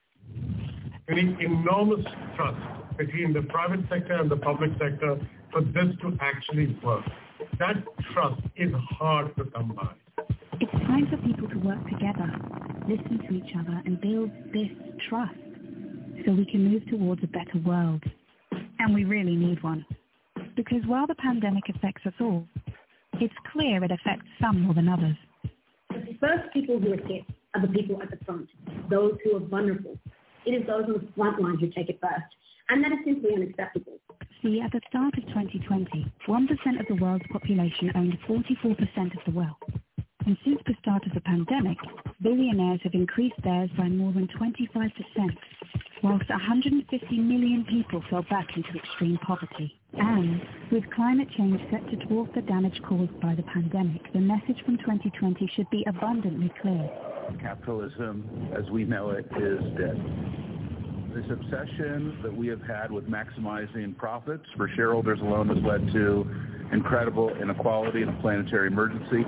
you need enormous trust between the private sector and the public sector for this to actually work. That trust is hard to come by. It's time for people to work together, listen to each other, and build this trust so we can move towards a better world. And we really need one. Because while the pandemic affects us all, it's clear it affects some more than others. The first people who are hit are the people at the front, those who are vulnerable. It is those on the front lines who take it first. And that is simply unacceptable. See, at the start of twenty twenty, one percent of the world's population owned forty-four percent of the wealth. And since the start of the pandemic, billionaires have increased theirs by more than twenty-five percent, whilst one hundred fifty million people fell back into extreme poverty. And with climate change set to dwarf the damage caused by the pandemic, the message from twenty twenty should be abundantly clear. Capitalism, as we know it, is dead. This obsession that we have had with maximizing profits for shareholders alone has led to incredible inequality and a planetary emergency.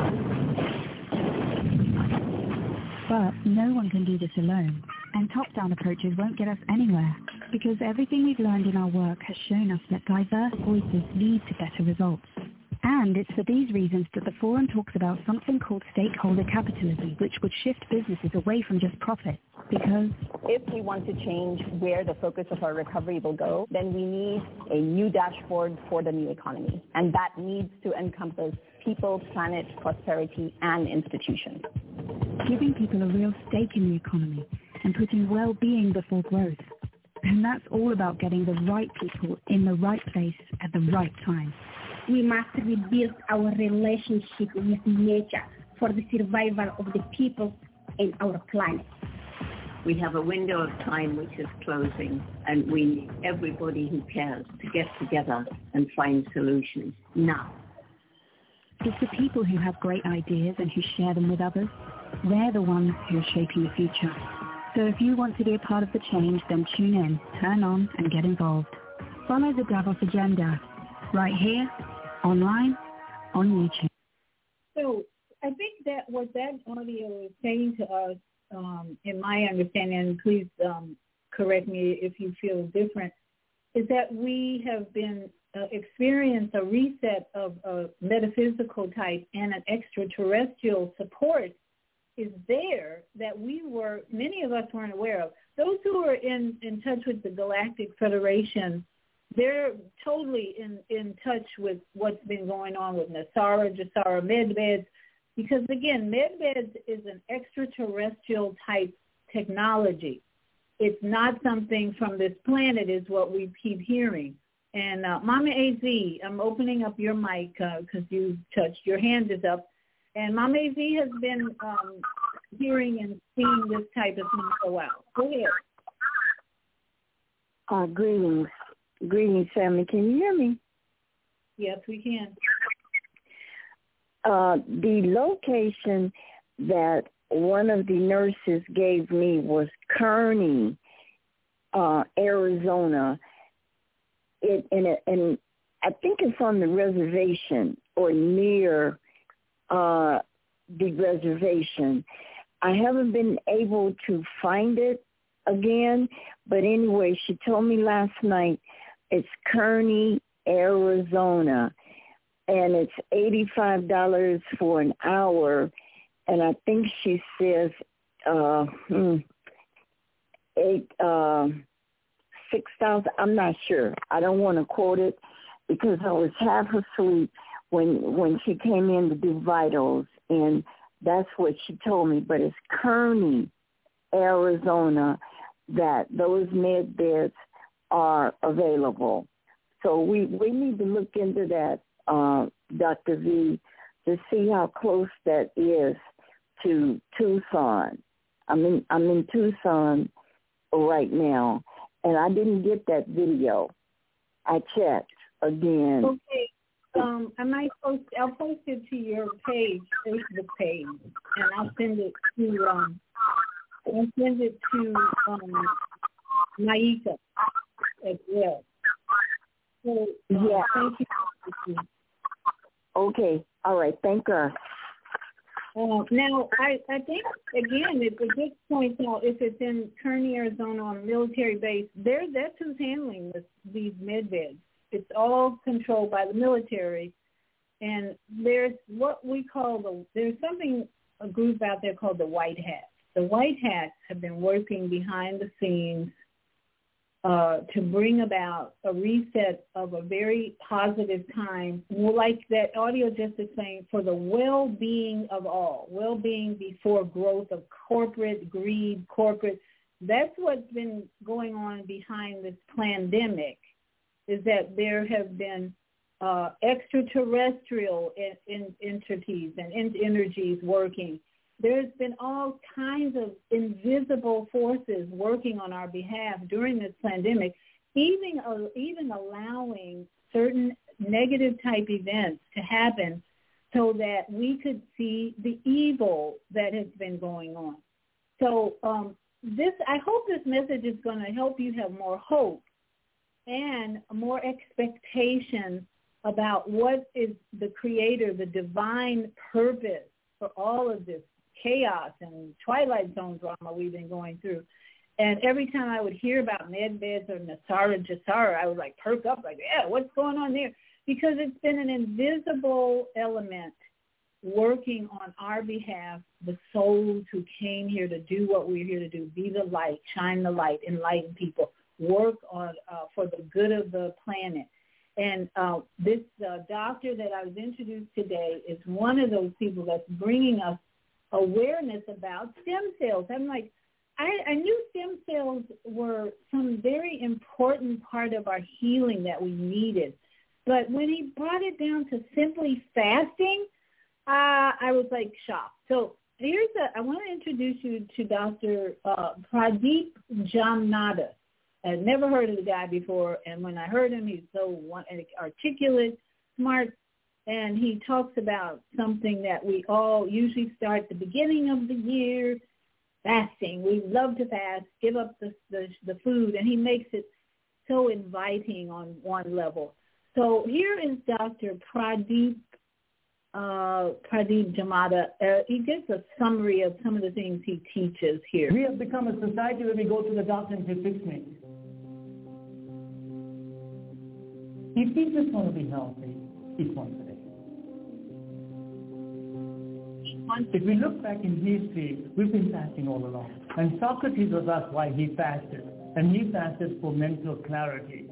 But no one can do this alone, and top-down approaches won't get us anywhere, because everything we've learned in our work has shown us that diverse voices lead to better results. And it's for these reasons that the forum talks about something called stakeholder capitalism, which would shift businesses away from just profit. Because if we want to change where the focus of our recovery will go, then we need a new dashboard for the new economy. And that needs to encompass people, planet, prosperity, and institutions. Giving people a real stake in the economy and putting well-being before growth. And that's all about getting the right people in the right place at the right time. We must rebuild our relationship with nature for the survival of the people and our planet. We have a window of time which is closing, and we need everybody who cares to get together and find solutions now. It's the people who have great ideas and who share them with others. They're the ones who are shaping the future. So if you want to be a part of the change, then tune in, turn on, and get involved. Follow the Davos Agenda, right here, online, on YouTube. So I think that what that audio is saying to us, um, in my understanding, and please um, correct me if you feel different, is that we have been uh, experienced a reset of a metaphysical type and an extraterrestrial support is there that we were, many of us weren't aware of. Those who are in, in touch with the Galactic Federation, they're totally in, in touch with what's been going on with NESARA, JASARA, MedBeds, because, again, MedBeds is an extraterrestrial type technology. It's not something from this planet is what we keep hearing. And uh, Mama A Z, I'm opening up your mic because uh, you touched, your hand is up. And Mama A Z has been um, hearing and seeing this type of thing for a while. Go ahead. Uh, greetings. Greetings, family. Can you hear me? Yes, we can. Uh, the location that one of the nurses gave me was Kearney, uh, Arizona. It, and, it, and I think it's on the reservation or near uh, the reservation. I haven't been able to find it again, but anyway, she told me last night it's Kearney, Arizona, and it's eighty-five dollars for an hour, and I think she says uh, hmm, eight, uh, six thousand. I'm not sure. I don't want to quote it because I was half asleep when when she came in to do vitals, and that's what she told me. But it's Kearney, Arizona, that those med beds are available. So we, we need to look into that, uh, Doctor V, to see how close that is to Tucson. I'm in I'm in Tucson right now, and I didn't get that video. I checked again. Okay. Um, I might post. I'll post it to your page, Facebook page, and I'll send it to. Um, I'll send it to um, Maika as well. So, um, yeah. Thank you. Okay. All right. Thank God. Uh, now, I, I think, again, it's a good point out if it's in Kearney, Arizona on a military base, there, that's who's handling this, these med beds. It's all controlled by the military. And there's what we call the, there's something, a group out there called the White Hats. The White Hats have been working behind the scenes uh, to bring about a reset of a very positive time, like that audio just is saying, for the well-being of all, well-being before growth of corporate greed, corporate. That's what's been going on behind this pandemic, is that there have been uh, extraterrestrial in, in entities and in, energies working. There's been all kinds of invisible forces working on our behalf during this pandemic, even, uh, even allowing certain negative type events to happen so that we could see the evil that has been going on. So um, this, I hope this message is going to help you have more hope and more expectation about what is the creator, the divine purpose for all of this chaos and Twilight Zone drama we've been going through. And every time I would hear about med beds or NESARA, JASARA, I would like perk up like, yeah, what's going on there? Because it's been an invisible element working on our behalf, the souls who came here to do what we're here to do, be the light, shine the light, enlighten people, work on uh, for the good of the planet. And uh, this uh, doctor that I was introduced today is one of those people that's bringing us awareness about stem cells. I'm like, I, I knew stem cells were some very important part of our healing that we needed. But when he brought it down to simply fasting, uh, I was like shocked. So here's a, I want to introduce you to Doctor Uh, Pradeep Jamnada. I'd never heard of the guy before, and when I heard him, he's so one, articulate, smart, and he talks about something that we all usually start at the beginning of the year, fasting. We love to fast, give up the, the, the food, and he makes it so inviting on one level. So here is Doctor Pradeep Uh, Pradeep Jamnada. Uh, he gives a summary of some of the things he teaches here. We have become a society where we go to the doctor and say, fix me. If we just want to be healthy, eat once a day. If we look back in history, we've been fasting all along. And Socrates was asked why he fasted. And he fasted for mental clarity.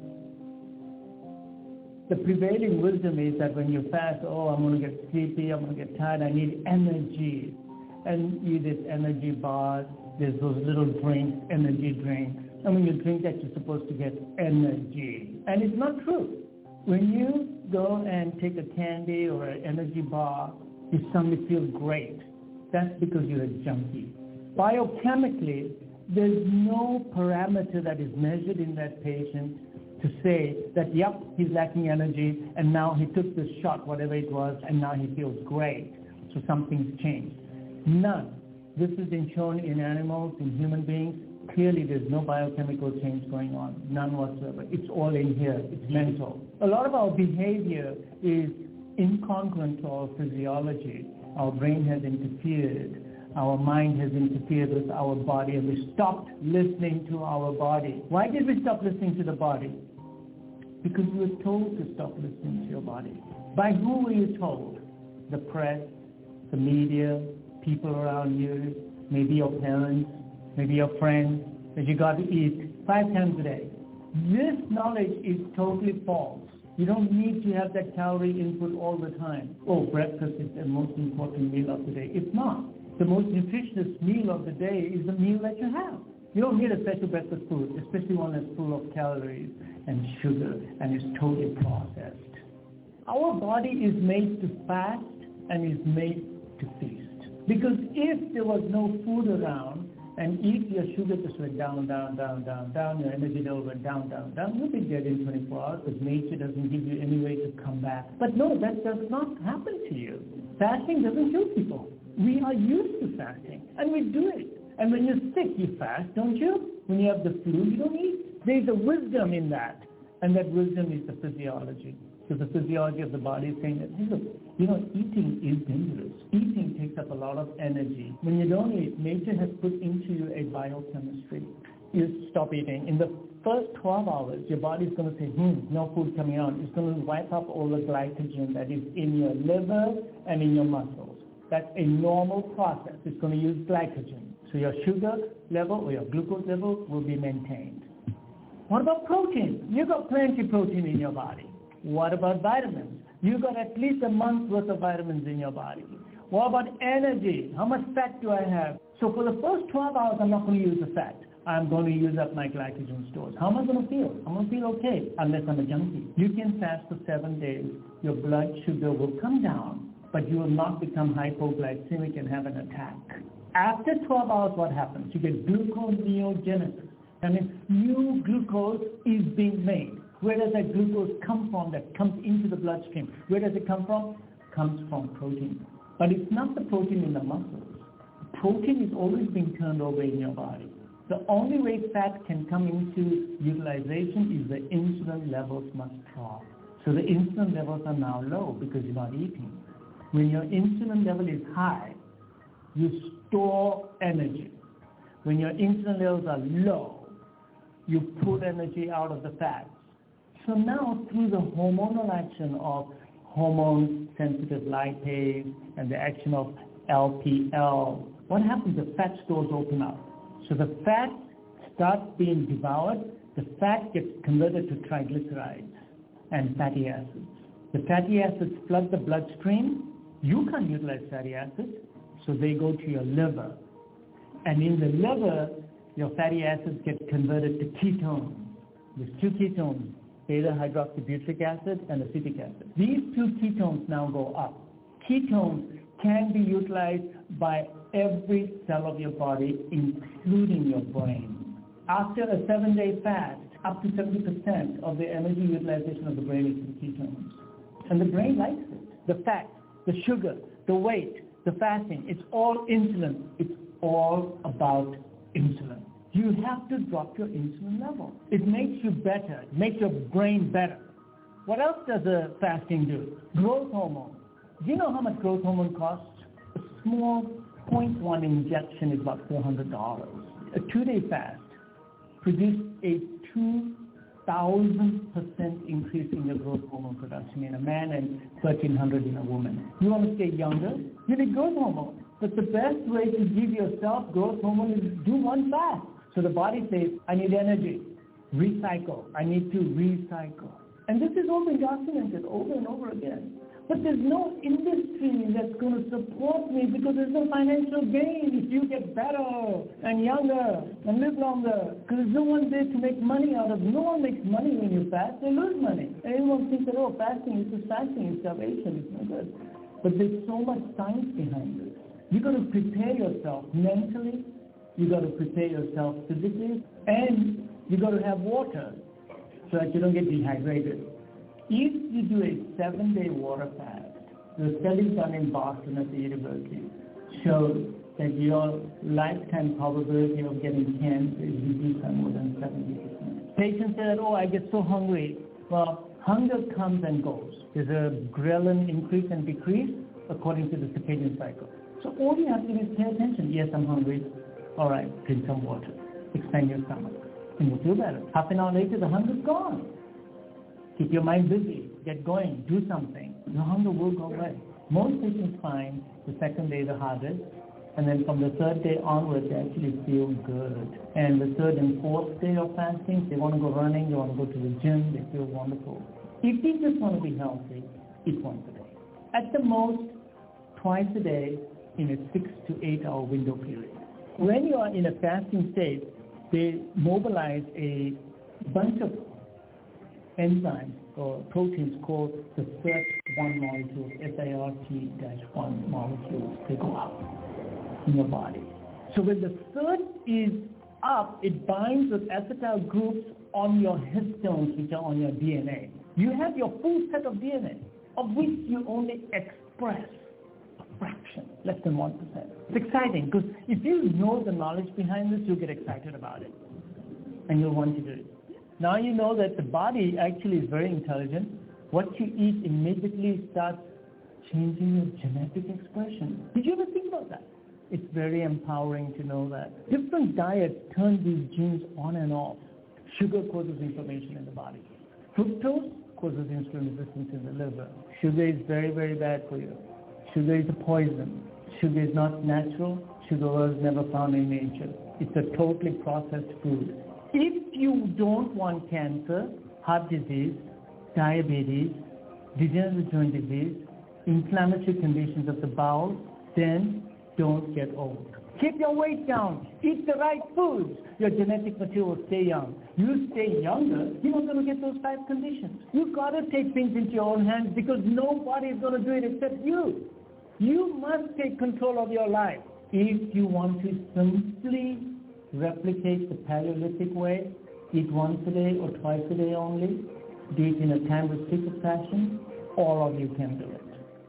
The prevailing wisdom is that when you fast, oh, I'm going to get sleepy, I'm going to get tired, I need energy. And you eat energy bars, there's those little drinks, energy drinks. And when you drink that, you're supposed to get energy. And it's not true. When you go and take a candy or an energy bar, you suddenly feel great. That's because you're a junkie. Biochemically, there's no parameter that is measured in that patient to say that, yep, he's lacking energy, and now he took this shot, whatever it was, and now he feels great. So something's changed. None. This has been shown in animals, in human beings. Clearly, there's no biochemical change going on, none whatsoever. It's all in here. It's mental. A lot of our behavior is incongruent to our physiology. Our brain has interfered. Our mind has interfered with our body, and we stopped listening to our body. Why did we stop listening to the body? Because we were told to stop listening to your body. By who were you told? The press, the media, people around you, maybe your parents, maybe your friends, that you got to eat five times a day. This knowledge is totally false. You don't need to have that calorie input all the time. Oh, breakfast is the most important meal of the day. It's not. The most nutritious meal of the day is the meal that you have. You don't need a special breakfast food, especially one that's full of calories and sugar and is totally processed. Our body is made to fast and is made to feast. Because if there was no food around and if your sugar just went down, down, down, down, down, your energy level went down, down, down, you'll be dead in twenty-four hours because nature doesn't give you any way to come back. But no, that does not happen to you. Fasting doesn't kill people. We are used to fasting, and we do it. And when you're sick, you fast, don't you? When you have the flu, you don't eat. There's a wisdom in that, and that wisdom is the physiology. So the physiology of the body is saying that, hey, look, you know, eating is dangerous. Eating takes up a lot of energy. When you don't eat, nature has put into you a biochemistry. You stop eating. In the first twelve hours, your body's going to say, hmm, no food coming out. It's going to wipe up all the glycogen that is in your liver and in your muscles. That's a normal process. It's going to use glycogen. So your sugar level or your glucose level will be maintained. What about protein? You've got plenty of protein in your body. What about vitamins? You've got at least a month's worth of vitamins in your body. What about energy? How much fat do I have? So for the first twelve hours, I'm not going to use the fat. I'm going to use up my glycogen stores. How am I going to feel? I'm going to feel okay, unless I'm a junkie. You can fast for seven days. Your blood sugar will come down, but you will not become hypoglycemic and have an attack. After twelve hours, what happens? You get gluconeogenesis. That means new glucose is being made. Where does that glucose come from that comes into the bloodstream? Where does it come from? It comes from protein. But it's not the protein in the muscles. Protein is always being turned over in your body. The only way fat can come into utilization is the insulin levels must drop. So the insulin levels are now low because you're not eating. When your insulin level is high, you store energy. When your insulin levels are low, you pull energy out of the fat. So now through the hormonal action of hormone-sensitive lipase and the action of L P L, what happens? The fat stores open up. So the fat starts being devoured. The fat gets converted to triglycerides and fatty acids. The fatty acids flood the bloodstream. You can't utilize fatty acids, so they go to your liver. And in the liver, your fatty acids get converted to ketones. There's two ketones, beta-hydroxybutyric acid and acetic acid. These two ketones now go up. Ketones can be utilized by every cell of your body, including your brain. After a seven-day fast, up to seventy percent of the energy utilization of the brain is in ketones. And the brain likes it. The fat, the sugar, the weight, the fasting, it's all insulin. It's all about insulin. You have to drop your insulin level. It makes you better. It makes your brain better. What else does the fasting do? Growth hormone. Do you know how much growth hormone costs? A small zero point one injection is about four hundred dollars. A two-day fast produced a two thousand percent increase in your growth hormone production in a man and thirteen hundred in a woman. You want to stay younger? You need growth hormone. But the best way to give yourself growth hormone is do one fast. So the body says, I need energy. Recycle. I need to recycle. And this is all been documented over and over again. But there's no industry that's going to support me because there's no financial gain if you get better and younger and live longer. Because there's no one there to make money out of. No one makes money when you fast. They lose money. And everyone thinks that, oh, fasting is just fasting, it's starvation, it's no good. But there's so much science behind this. You've got to prepare yourself mentally. You've got to prepare yourself physically. And you've got to have water so that you don't get dehydrated. If you do a seven-day water fast, the studies done in Boston at the university show that your lifetime probability of getting cancer is reduced by more than seventy percent. Patients say that, oh, I get so hungry. Well, hunger comes and goes. There's a ghrelin increase and decrease according to the circadian cycle. So all you have to do is pay attention. Yes, I'm hungry. All right, drink some water. Expand your stomach. And you'll feel better. Half an hour later, the hunger's gone. Keep your mind busy. Get going. Do something. Your hunger will go away. Most patients find the second day the hardest, and then from the third day onwards, they actually feel good. And the third and fourth day of fasting, they want to go running, they want to go to the gym, they feel wonderful. If you just want to be healthy, eat once a day. At the most, twice a day in a six to eight hour window period. When you are in a fasting state, they mobilize a bunch of enzymes or proteins called the S I R T one molecules, S I R T one molecules. They go up in your body. So when the S I R T is up, it binds with acetyl groups on your histones, which are on your D N A. You have your full set of D N A, of which you only express a fraction, less than one percent. It's exciting, because if you know the knowledge behind this, you'll get excited about it, and you'll want to do it. Now you know that the body actually is very intelligent. What you eat immediately starts changing your genetic expression. Did you ever think about that? It's very empowering to know that. Different diets turn these genes on and off. Sugar causes inflammation in the body. Fructose causes insulin resistance in the liver. Sugar is very, very bad for you. Sugar is a poison. Sugar is not natural. Sugar was never found in nature. It's a totally processed food. If you don't want cancer, heart disease, diabetes, degenerative joint disease, inflammatory conditions of the bowel, then don't get old. Keep your weight down. Eat the right foods. Your genetic material will stay young. You stay younger, you're not going to get those five conditions. You've got to take things into your own hands because nobody is going to do it except you. You must take control of your life. If you want to simply replicate the Paleolithic way, eat once a day or twice a day only, do it in a time-restricted fashion, all of you can do it.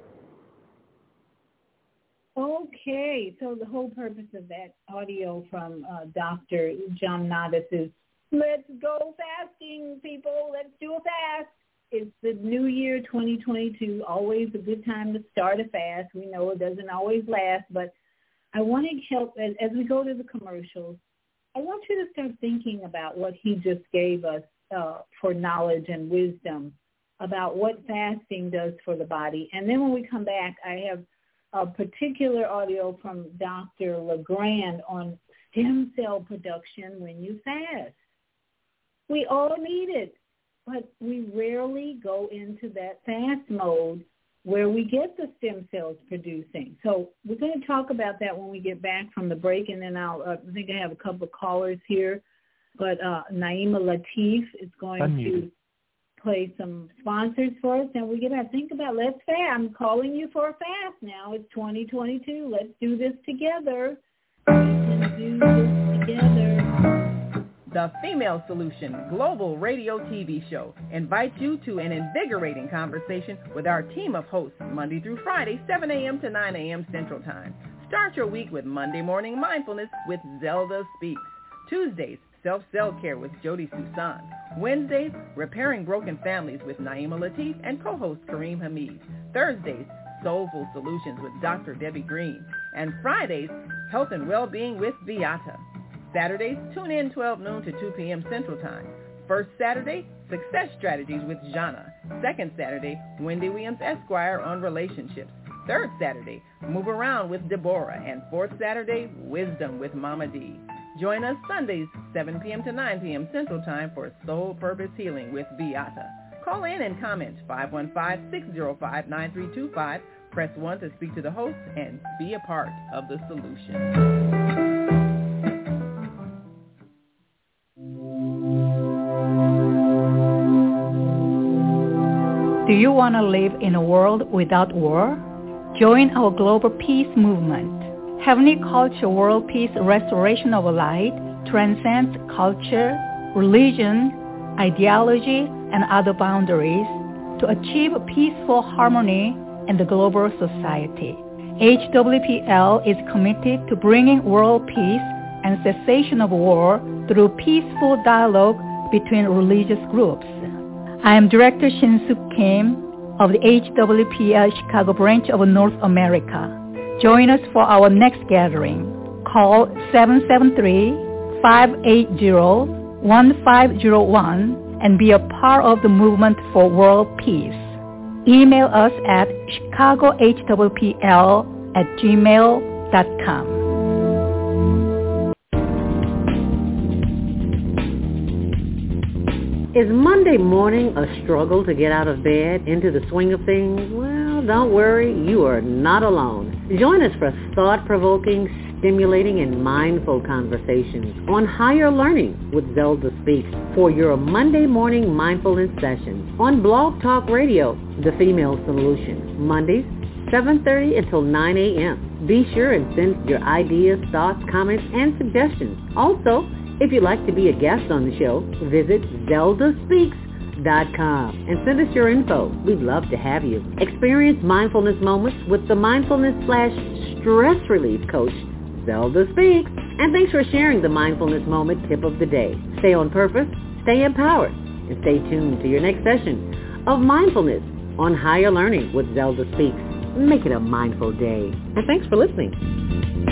Okay, so the whole purpose of that audio from uh, Doctor John Nadas is, let's go fasting, people. Let's do a fast. It's the new year, twenty twenty-two, always a good time to start a fast. We know it doesn't always last, but I want to help, as, as we go to the commercials, I want you to start thinking about what he just gave us uh, for knowledge and wisdom about what fasting does for the body. And then when we come back, I have a particular audio from Doctor LeGrand on stem cell production when you fast. We all need it, but we rarely go into that fast mode where we get the stem cells producing. So we're going to talk about that when we get back from the break, and then I'll, uh, I think I have a couple of callers here, but uh, Naima Latif is going Unmuted. to play some sponsors for us, and we get to think about, let's fast. I'm calling you for a fast now. It's twenty twenty-two. Let's do this together. We can do this together. The Female Solution Global Radio T V Show invites you to an invigorating conversation with our team of hosts Monday through Friday, seven a.m. to nine a.m. Central Time. Start your week with Monday Morning Mindfulness with Zelda Speaks. Tuesdays, Self-Cell Care with Jody Susan. Wednesdays, Repairing Broken Families with Naima Latif and co-host Kareem Hamid. Thursdays, Soulful Solutions with Doctor Debbie Green. And Fridays, Health and Wellbeing with Beata. Saturdays, tune in twelve noon to two p.m. Central Time. First Saturday, Success Strategies with Jana. Second Saturday, Wendy Williams Esquire on relationships. Third Saturday, Move Around with Deborah. And fourth Saturday, Wisdom with Mama D. Join us Sundays, seven p.m. to nine p.m. Central Time for Soul Purpose Healing with Beata. Call in and comment five one five, six zero five, nine three two five. Press one to speak to the host and be a part of the solution. Do you want to live in a world without war? Join our global peace movement. Heavenly Culture World Peace Restoration of Light transcends culture, religion, ideology, and other boundaries to achieve peaceful harmony in the global society. H W P L is committed to bringing world peace and cessation of war through peaceful dialogue between religious groups. I am Director Shin-Suk Kim of the H W P L Chicago branch of North America. Join us for our next gathering. Call seven seven three, five eight zero, one five zero one and be a part of the movement for world peace. Email us at chicago h w p l at gmail dot com. Is Monday morning a struggle to get out of bed into the swing of things? Well, don't worry, you are not alone. Join us for thought-provoking, stimulating, and mindful conversations on higher learning with Zelda Speaks for your Monday morning mindfulness sessions on Blog Talk Radio, The Female Solution, Mondays, seven thirty until nine a.m. Be sure and send your ideas, thoughts, comments, and suggestions. Also, if you'd like to be a guest on the show, visit zelda speaks dot com and send us your info. We'd love to have you. Experience mindfulness moments with the mindfulness slash stress relief coach, Zelda Speaks. And thanks for sharing the mindfulness moment tip of the day. Stay on purpose, stay empowered, and stay tuned to your next session of mindfulness on Higher Learning with Zelda Speaks. Make it a mindful day. And thanks for listening.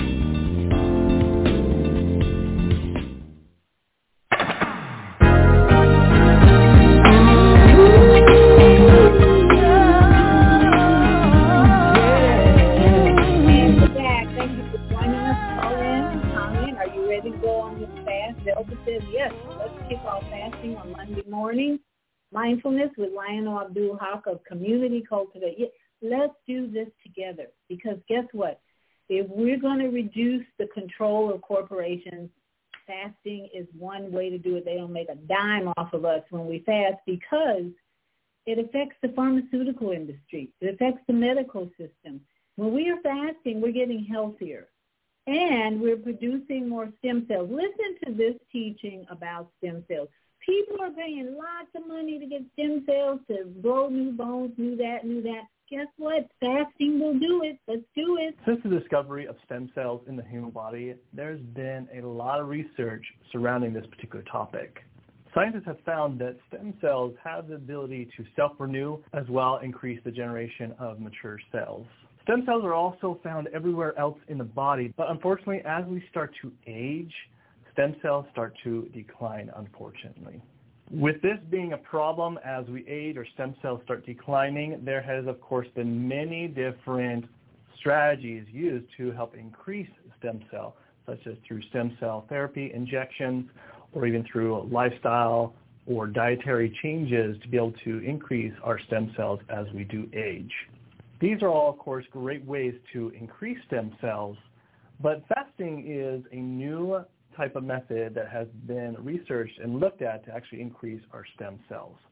Yes, let's kick off fasting on Monday morning. Mindfulness with Lionel Abdul Haq of Community Cultivate. Let's do this together because guess what? If we're going to reduce the control of corporations, fasting is one way to do it. They don't make a dime off of us when we fast because it affects the pharmaceutical industry. It affects the medical system. When we are fasting, we're getting healthier. And we're producing more stem cells. Listen to this teaching about stem cells. People are paying lots of money to get stem cells, to grow new bones, new that, new that. Guess what? Fasting will do it. Let's do it. Since the discovery of stem cells in the human body, there's been a lot of research surrounding this particular topic. Scientists have found that stem cells have the ability to self-renew as well increase the generation of mature cells. Stem cells are also found everywhere else in the body, but unfortunately, as we start to age, stem cells start to decline, unfortunately. With this being a problem as we age or stem cells start declining, there has, of course, been many different strategies used to help increase stem cell, such as through stem cell therapy, injections, or even through lifestyle or dietary changes to be able to increase our stem cells as we do age. These are all, of course, great ways to increase stem cells, but fasting is a new type of method that has been researched and looked at to actually increase our stem cells.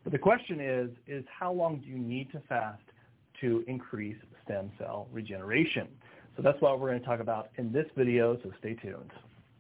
But the question is, is how long do you need to fast to increase stem cell regeneration? So that's what we're going to talk about in this video, so stay tuned.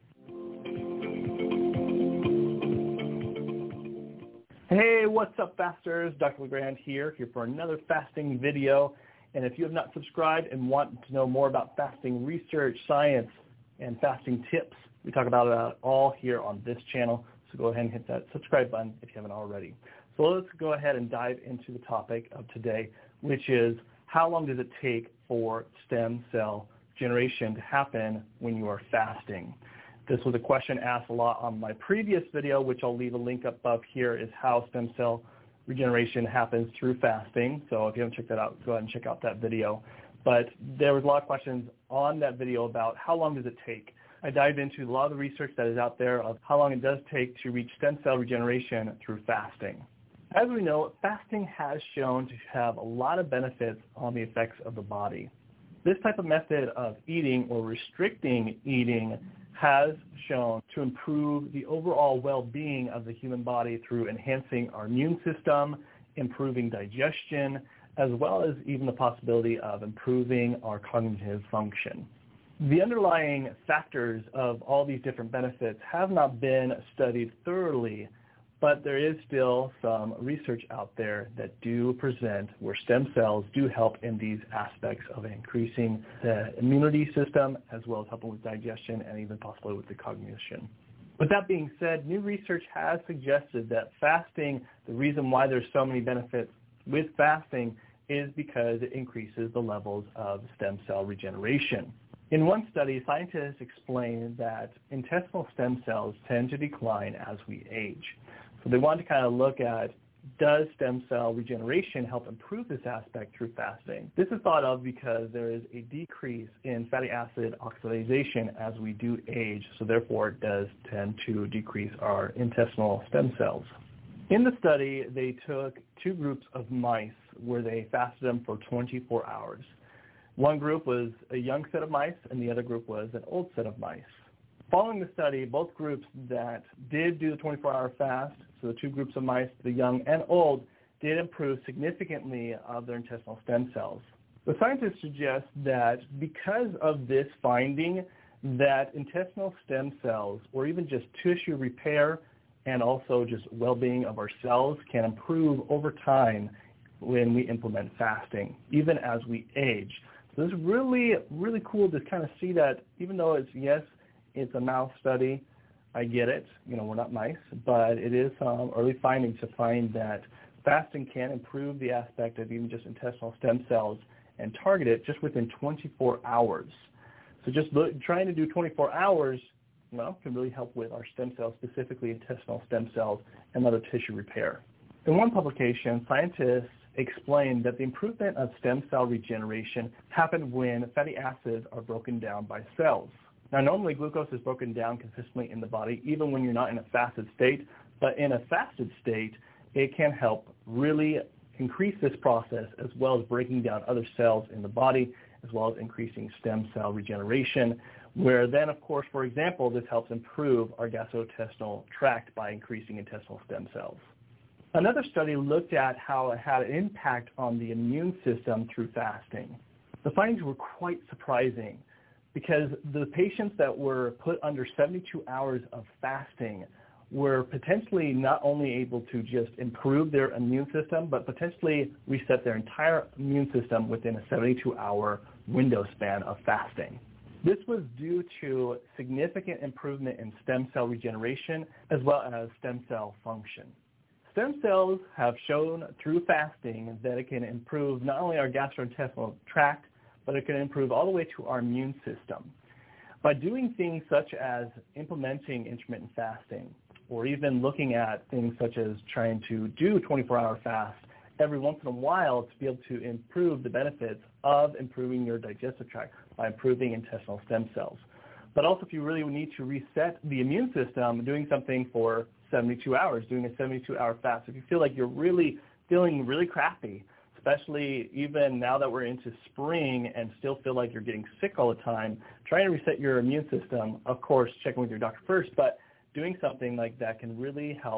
Hey, what's up, fasters? Doctor LeGrand here, here for another fasting video. And if you have not subscribed and want to know more about fasting research, science, and fasting tips, we talk about it all here on this channel. So go ahead and hit that subscribe button if you haven't already. So let's go ahead and dive into the topic of today, which is how long does it take for stem cell generation to happen when you are fasting? This was a question asked a lot on my previous video, which I'll leave a link up above here, is how stem cell regeneration happens through fasting. So if you haven't checked that out, go ahead and check out that video. But there was a lot of questions on that video about how long does it take. I dived into a lot of the research that is out there of how long it does take to reach stem cell regeneration through fasting. As we know, fasting has shown to have a lot of benefits on the effects of the body. This type of method of eating or restricting eating has shown to improve the overall well-being of the human body through enhancing our immune system, improving digestion, as well as even the possibility of improving our cognitive function. The underlying factors of all these different benefits have not been studied thoroughly, but there is still some research out there that do present where stem cells do help in these aspects of increasing the immunity system, as well as helping with digestion and even possibly with the cognition. With that being said, new research has suggested that fasting, the reason why there's so many benefits with fasting is because it increases the levels of stem cell regeneration. In one study, scientists explained that intestinal stem cells tend to decline as we age. So they wanted to kind of look at, does stem cell regeneration help improve this aspect through fasting? This is thought of because there is a decrease in fatty acid oxidation as we do age, so therefore it does tend to decrease our intestinal stem cells. In the study, they took two groups of mice where they fasted them for twenty-four hours. One group was a young set of mice, and the other group was an old set of mice. Following the study, both groups that did do the twenty-four hour fast, so the two groups of mice, the young and old, did improve significantly of their intestinal stem cells. The scientists suggest that because of this finding, that intestinal stem cells, or even just tissue repair and also just well-being of our cells, can improve over time when we implement fasting, even as we age. So it's really, really cool to kind of see that, even though it's, yes, it's a mouse study, I get it, you know, we're not mice, but it is some early findings to find that fasting can improve the aspect of even just intestinal stem cells and target it just within twenty-four hours. So just look, trying to do twenty-four hours, well, can really help with our stem cells, specifically intestinal stem cells and other tissue repair. In one publication, scientists explained that the improvement of stem cell regeneration happened when fatty acids are broken down by cells. Now, normally glucose is broken down consistently in the body, even when you're not in a fasted state, but in a fasted state, it can help really increase this process, as well as breaking down other cells in the body, as well as increasing stem cell regeneration, where then, of course, for example, this helps improve our gastrointestinal tract by increasing intestinal stem cells. Another study looked at how it had an impact on the immune system through fasting. The findings were quite surprising because the patients that were put under seventy-two hours of fasting were potentially not only able to just improve their immune system, but potentially reset their entire immune system within a seventy-two hour window span of fasting. This was due to significant improvement in stem cell regeneration as well as stem cell function. Stem cells have shown through fasting that it can improve not only our gastrointestinal tract, but it can improve all the way to our immune system. By doing things such as implementing intermittent fasting, or even looking at things such as trying to do twenty-four hour fast every once in a while to be able to improve the benefits of improving your digestive tract by improving intestinal stem cells. But also, if you really need to reset the immune system, doing something for seventy-two hours, doing a seventy-two hour fast, if you feel like you're really feeling really crappy, especially even now that we're into spring and still feel like you're getting sick all the time, trying to reset your immune system, of course, checking with your doctor first, but doing something like that can really help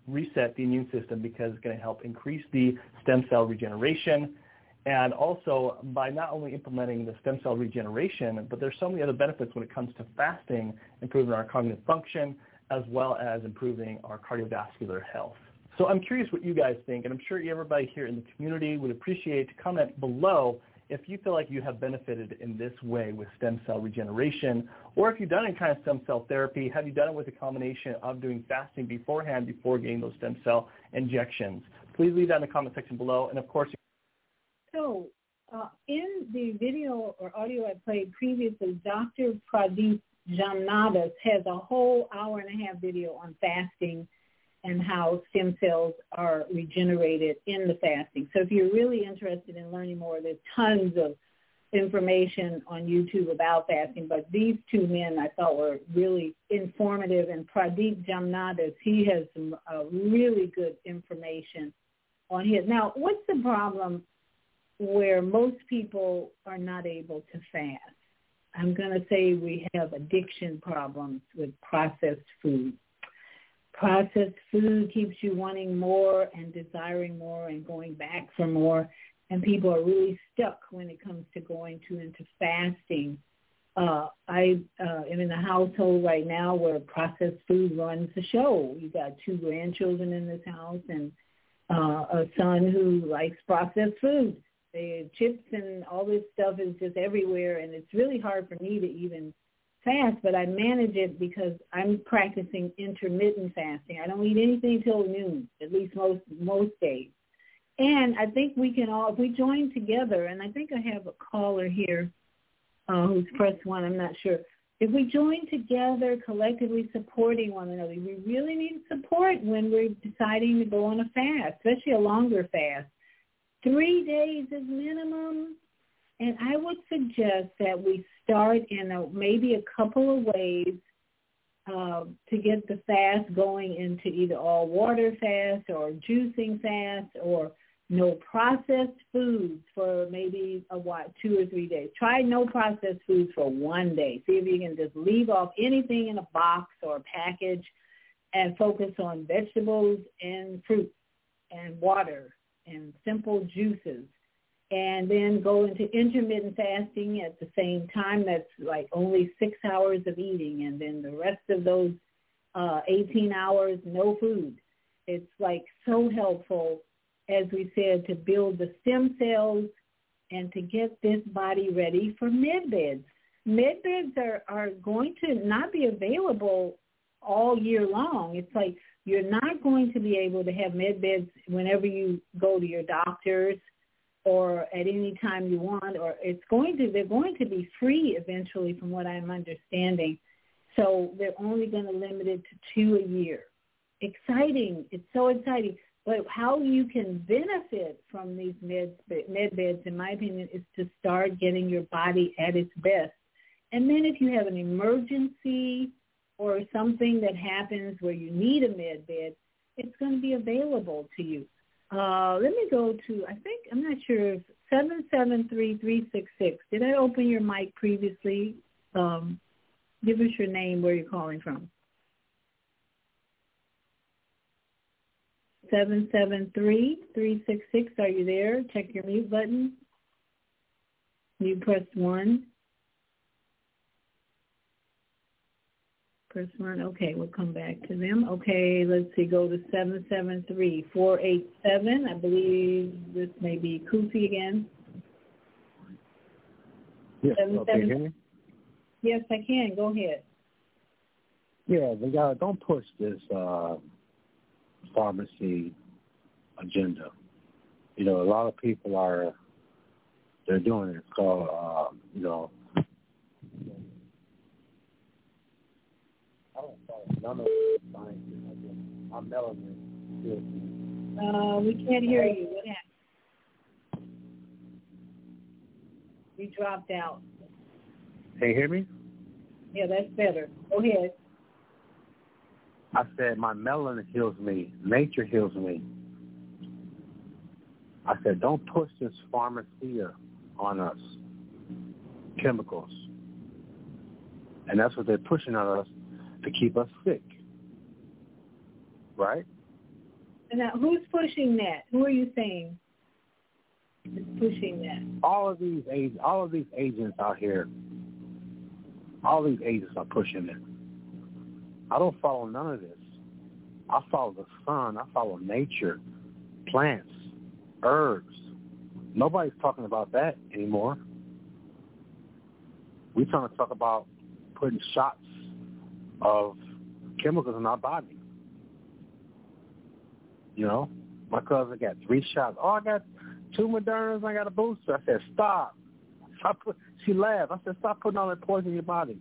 reset the immune system because it's going to help increase the stem cell regeneration. And also, by not only implementing the stem cell regeneration, but there's so many other benefits when it comes to fasting, improving our cognitive function, as well as improving our cardiovascular health. So I'm curious what you guys think, and I'm sure everybody here in the community would appreciate to comment below if you feel like you have benefited in this way with stem cell regeneration, or if you've done any kind of stem cell therapy. Have you done it with a combination of doing fasting beforehand before getting those stem cell injections? Please leave that in the comment section below. And of course, so uh, in the video or audio I played previously, Doctor Pradeep Jamnadas has a whole hour and a half video on fasting and how stem cells are regenerated in the fasting. So if you're really interested in learning more, there's tons of information on YouTube about fasting. But these two men I thought were really informative. And Pradeep Jamnadas, he has some uh, really good information on his. Now, what's the problem where most people are not able to fast? I'm going to say we have addiction problems with processed food. Processed food keeps you wanting more and desiring more and going back for more, and people are really stuck when it comes to going to into fasting. Uh, I uh, am in a household right now where processed food runs the show. You got two grandchildren in this house and uh, a son who likes processed food. The chips and all this stuff is just everywhere, and it's really hard for me to even fast, but I manage it because I'm practicing intermittent fasting. I don't eat anything till noon, at least most most days. And I think we can all, if we join together, and I think I have a caller here uh, who's pressed one, I'm not sure. If we join together, collectively supporting one another, we really need support when we're deciding to go on a fast, especially a longer fast. Three days is minimum. And I would suggest that we start in a, maybe a couple of ways uh, to get the fast going into either all water fast or juicing fast or no processed foods for maybe a what, two or three days. Try no processed foods for one day. See if you can just leave off anything in a box or a package and focus on vegetables and fruit and water and simple juices. And then go into intermittent fasting at the same time. That's like only six hours of eating, and then the rest of those uh, eighteen hours, no food. It's like so helpful, as we said, to build the stem cells and to get this body ready for med-beds. Med-beds are, are going to not be available all year long. It's like you're not going to be able to have med-beds whenever you go to your doctors or at any time you want, or it's going to, they're going to be free eventually from what I'm understanding. So they're only going to limit it to two a year. Exciting. It's so exciting. But how you can benefit from these med, med beds, in my opinion, is to start getting your body at its best. And then if you have an emergency or something that happens where you need a med bed, it's going to be available to you. Uh, let me go to, I think, I'm not sure, if seven seven three, three six six. Did I open your mic previously? Um, give us your name, where you're calling from. seven seven three, three six six, are you there? Check your mute button. You pressed one. Press one. Okay, we'll come back to them. Okay, let's see. Go to seven seven three, four eight seven. I believe this may be Kufi again. Yes, seven, okay, seven, hear me? Yes, I can. Go ahead. Yeah, they got, don't push this uh, pharmacy agenda. You know, a lot of people are, they're doing it. So, uh, you know, none of the science. I'm melanin. Uh, we can't hear you. What happened? You dropped out. Can you hear me? Yeah, that's better. Go ahead. I said my melanin heals me. Nature heals me. I said don't push this pharmacia on us. Chemicals. And that's what they're pushing on us, to keep us sick, right? Now, who's pushing that? Who are you saying is pushing that? All of these all of these agents out here, all these agents are pushing it. I don't follow none of this. I follow the sun. I follow nature, plants, herbs. Nobody's talking about that anymore. We're trying to talk about putting shots of chemicals in our body. You know, my cousin got three shots. Oh, I got two Modernas. I got a booster. I said, stop. Stop. Put, she laughed. I said, stop putting all that poison in your body.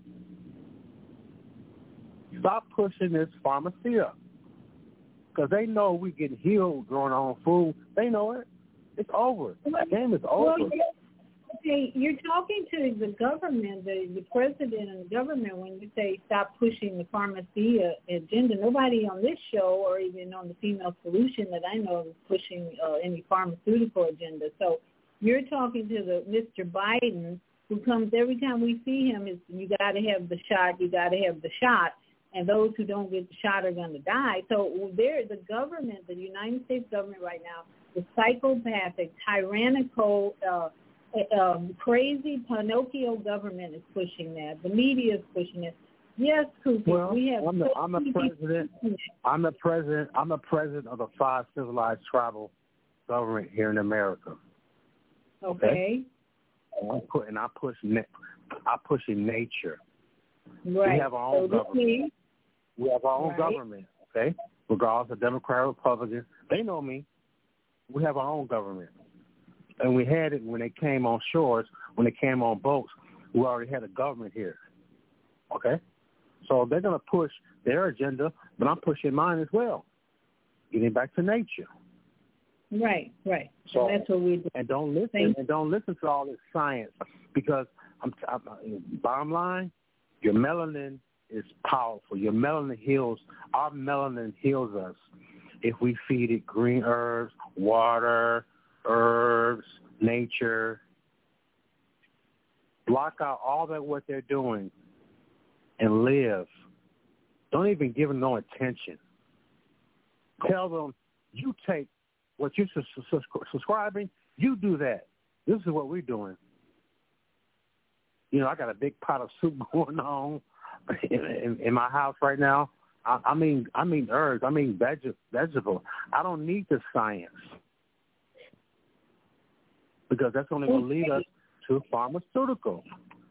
Stop pushing this pharmacy up. Because they know we get healed growing our own food. They know it. It's over. The game is over. Well, okay, you're talking to the government, the, the president and the government when you say stop pushing the pharmacy agenda. Nobody on this show or even on the Female Solution that I know is pushing uh, any pharmaceutical agenda. So you're talking to the Mister Biden, who comes every time we see him is you got to have the shot, you got to have the shot, and those who don't get the shot are going to die. So there, the government, the United States government right now, the psychopathic, tyrannical, uh, um, crazy Pinocchio government is pushing that. The media is pushing it. Yes, Kupi, well, we have. I'm the, I'm the president. I'm the president. I'm the president of the five civilized tribal government here in America. Okay. okay? And I put and I push. I push in nature. Right. We have our own so government. Me. We have our own right. government. Okay, regardless of Democrat or Republican, they know me. We have our own government. And we had it when they came on shores, when they came on boats. We already had a government here. Okay? So they're going to push their agenda, but I'm pushing mine as well. Getting back to nature. Right, right. So and that's what we do. And don't listen Thank and don't listen to all this science because I'm, I'm bottom line, your melanin is powerful. Your melanin heals. Our melanin heals us if we feed it green herbs, water, herbs, nature. Block out all that what they're doing and live. Don't even give them no attention. Tell them, you take what you're subscribing, you do that. This is what we're doing. You know, I got a big pot of soup going on in, in, in my house right now. I, I mean, I mean herbs. I mean veg- vegetable. I don't need the science because that's only going to lead us to pharmaceutical.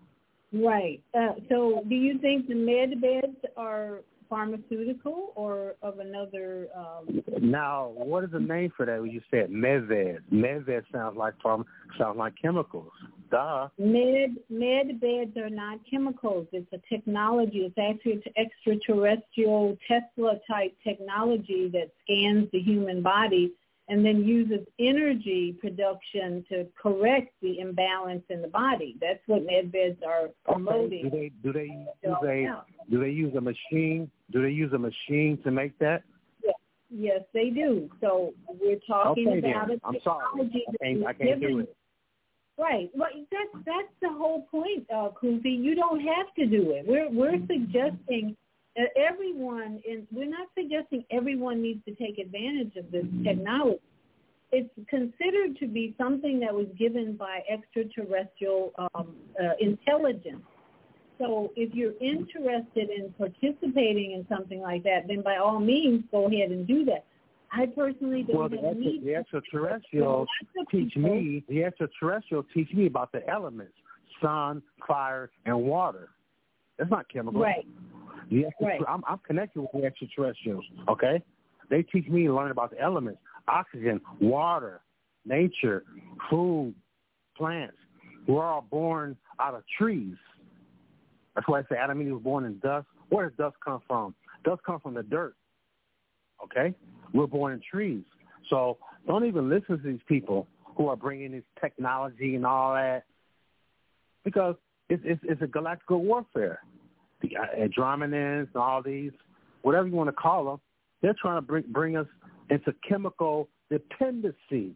Right. Uh, so, do you think the med beds are pharmaceutical or of another? Um... Now, what is the name for that? When you said medved, medved sounds like pharma, sounds like chemicals. Duh. Med med beds are not chemicals. It's a technology. It's actually an extraterrestrial Tesla type technology that scans the human body and then uses energy production to correct the imbalance in the body. That's what med beds are promoting. Okay. Do they do they do they do they use a machine? Do they use a machine to make that? Yes, yes, they do. So we're talking okay, about then. a I'm technology sorry. I can't, I can't given, do it. Right. Well, that's that's the whole point, uh, Kupi. You don't have to do it. We're we're suggesting that everyone, in, we're not suggesting everyone needs to take advantage of this technology. It's considered to be something that was given by extraterrestrial um, uh, intelligence. So if you're interested in participating in something like that, then by all means, go ahead and do that. I personally don't well, the, have extra, the extraterrestrials teach me. The extraterrestrials teach me about the elements: sun, fire, and water. That's not chemicals. Right. The extra, right. I'm, I'm connected with the extraterrestrials. Okay, they teach me to learn about the elements: oxygen, water, nature, food, plants. We're all born out of trees. That's why I say Adam and Eve was born in dust. Where does dust come from? Dust comes from the dirt. Okay? We're born in trees. So don't even listen to these people who are bringing this technology and all that because it's, it's, it's a galactic warfare. The Andromedans and all these, whatever you want to call them, they're trying to bring, bring us into chemical dependency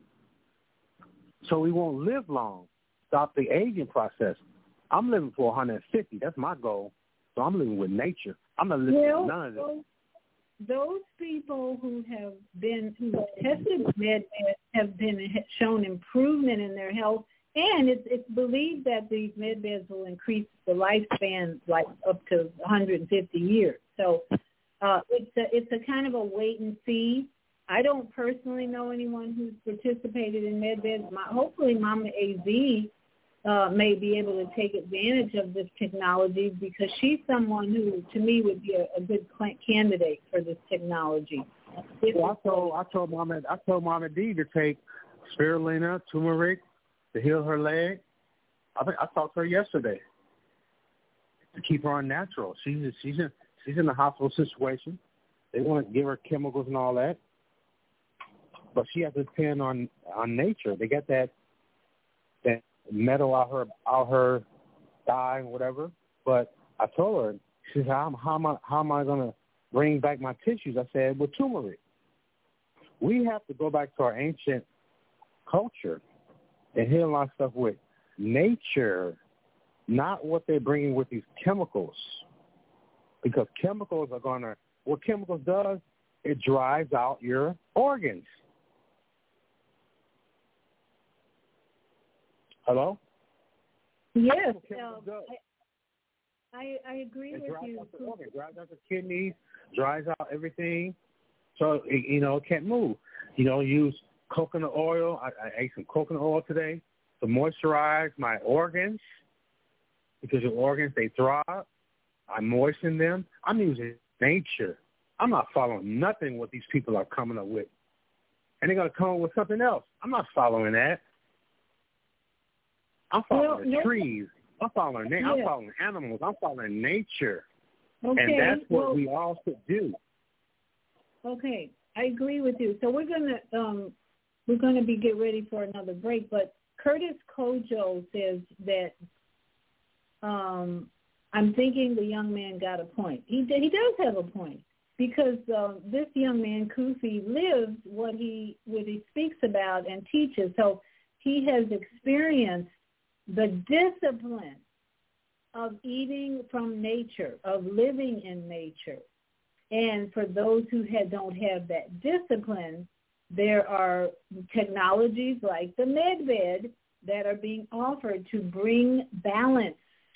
so we won't live long. Stop the aging process. I'm living for one hundred fifty. That's my goal. So I'm living with nature. I'm not living well, with none of this. those people who have been who have tested med beds have been shown improvement in their health, and it's it's believed that these med beds will increase the lifespan like up to one hundred fifty years. So uh, it's a it's a kind of a wait and see. I don't personally know anyone who's participated in med beds. My, hopefully, Mama A Z uh, may be able to take advantage of this technology because she's someone who, to me, would be a, a good candidate for this technology. Well, I told I told Mama I told Mama D to take spirulina, turmeric to heal her leg. I think I talked to her yesterday to keep her on natural. She's she's in she's in a hospital situation. They want to give her chemicals and all that, but she has to depend on on nature. They got that that metal out her out her thigh and whatever. But I told her, she said, how, how am I how am I going to bring back my tissues? I said, with turmeric. We have to go back to our ancient culture and heal our stuff with nature, not what they're bringing with these chemicals. Because chemicals are going to, what chemicals does, it dries out your organs. Hello? Yes. Um, I, I, I agree it with dries you. Out the organ, dries out the kidneys, dries out everything. So, it, you know, it can't move. You know, use coconut oil. I, I ate some coconut oil today to moisturize my organs because your organs, they throb. I moisten them. I'm using nature. I'm not following nothing what these people are coming up with. And they're going to come up with something else. I'm not following that. I'm following well, the no, trees. I'm following na- yeah. I'm following animals. I'm following nature. Okay. And that's what well, we all should do. Okay. I agree with you. So we're going to um, we're going to be get ready for another break. But Curtis Kojo says that um, I'm thinking the young man got a point. He he does have a point because uh, this young man Kufi lives what he what he speaks about and teaches. So he has experienced the discipline of eating from nature, of living in nature. And for those who had, don't have that discipline, there are technologies like the MedBed that are being offered to bring balance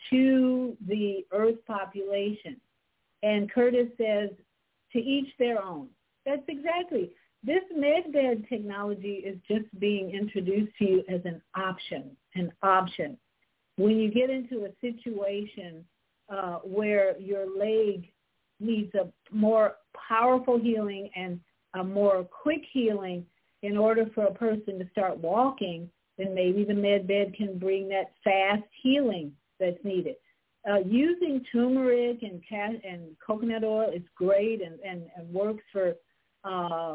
to the Earth population. And Curtis says, to each their own. That's exactly. This MedBed technology is just being introduced to you as an option, an option. When you get into a situation uh, where your leg needs a more powerful healing and a more quick healing in order for a person to start walking, then maybe the MedBed can bring that fast healing that's needed. Uh, using turmeric and cat and coconut oil is great and, and, and works for uh,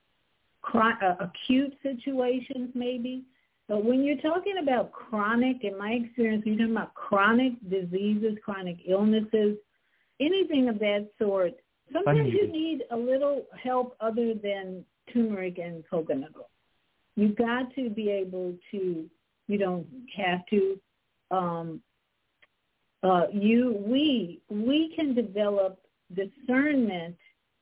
cron- uh, acute situations maybe. But when you're talking about chronic, in my experience, when you're talking about chronic diseases, chronic illnesses, anything of that sort, sometimes you need a little help other than turmeric and coconut oil. You've got to be able to, you don't have to, um, uh, you, we, we can develop discernment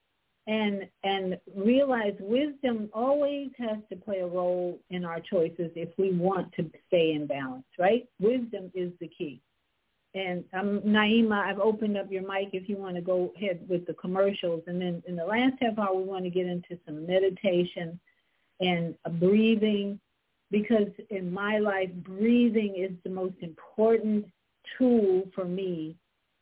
and and realize wisdom always has to play a role in our choices if we want to stay in balance, right? Wisdom is the key. And um, Naima, I've opened up your mic if you want to go ahead with the commercials. And then in the last half hour, we want to get into some meditation and uh, breathing, because in my life, breathing is the most important tool for me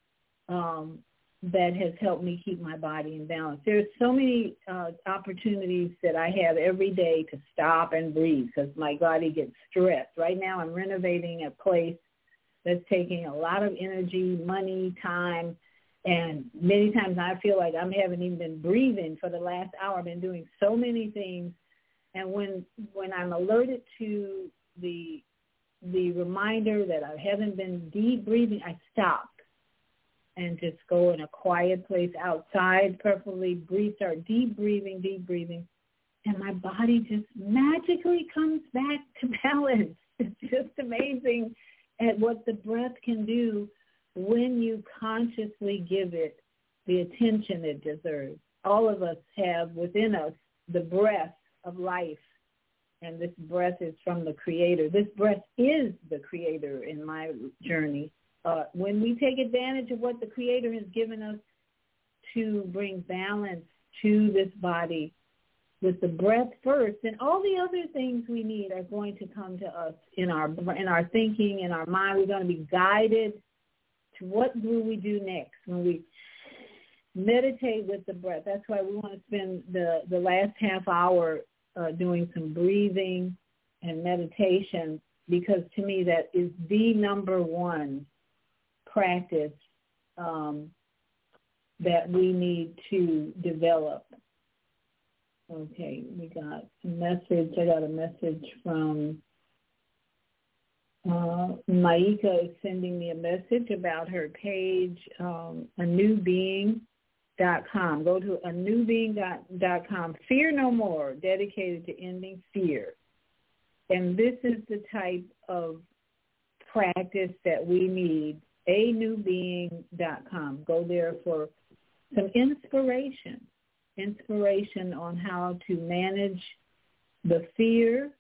um, that has helped me keep my body in balance. There's so many uh, opportunities that I have every day to stop and breathe because my body gets stressed. Right now I'm renovating a place that's taking a lot of energy, money, time, and many times I feel like I haven't even been breathing for the last hour. I've been doing so many things, and when when I'm alerted to the the reminder that I haven't been deep breathing, I stop and just go in a quiet place outside, preferably breathe, start deep breathing, deep breathing, and my body just magically comes back to balance. It's just amazing at what the breath can do when you consciously give it the attention it deserves. all of us have within us the breath of life, and this breath is from the Creator. This breath is the Creator in my journey. Uh, when we take advantage of what the Creator has given us to bring balance to this body with the breath first, then all the other things we need are going to come to us in our in our thinking, in our mind. We're going to be guided to what do we do next when we meditate with the breath. That's why we want to spend the, the last half hour uh, doing some breathing and meditation, because to me that is the number one practice um, that we need to develop. Okay, we got a message. I got a message from uh, Maika is sending me a message about her page, um, a new being dot com. Go to a new being dot com. Fear no more, dedicated to ending fear. And this is the type of practice that we need, a new being dot com. Go there for some inspiration, inspiration on how to manage the fear.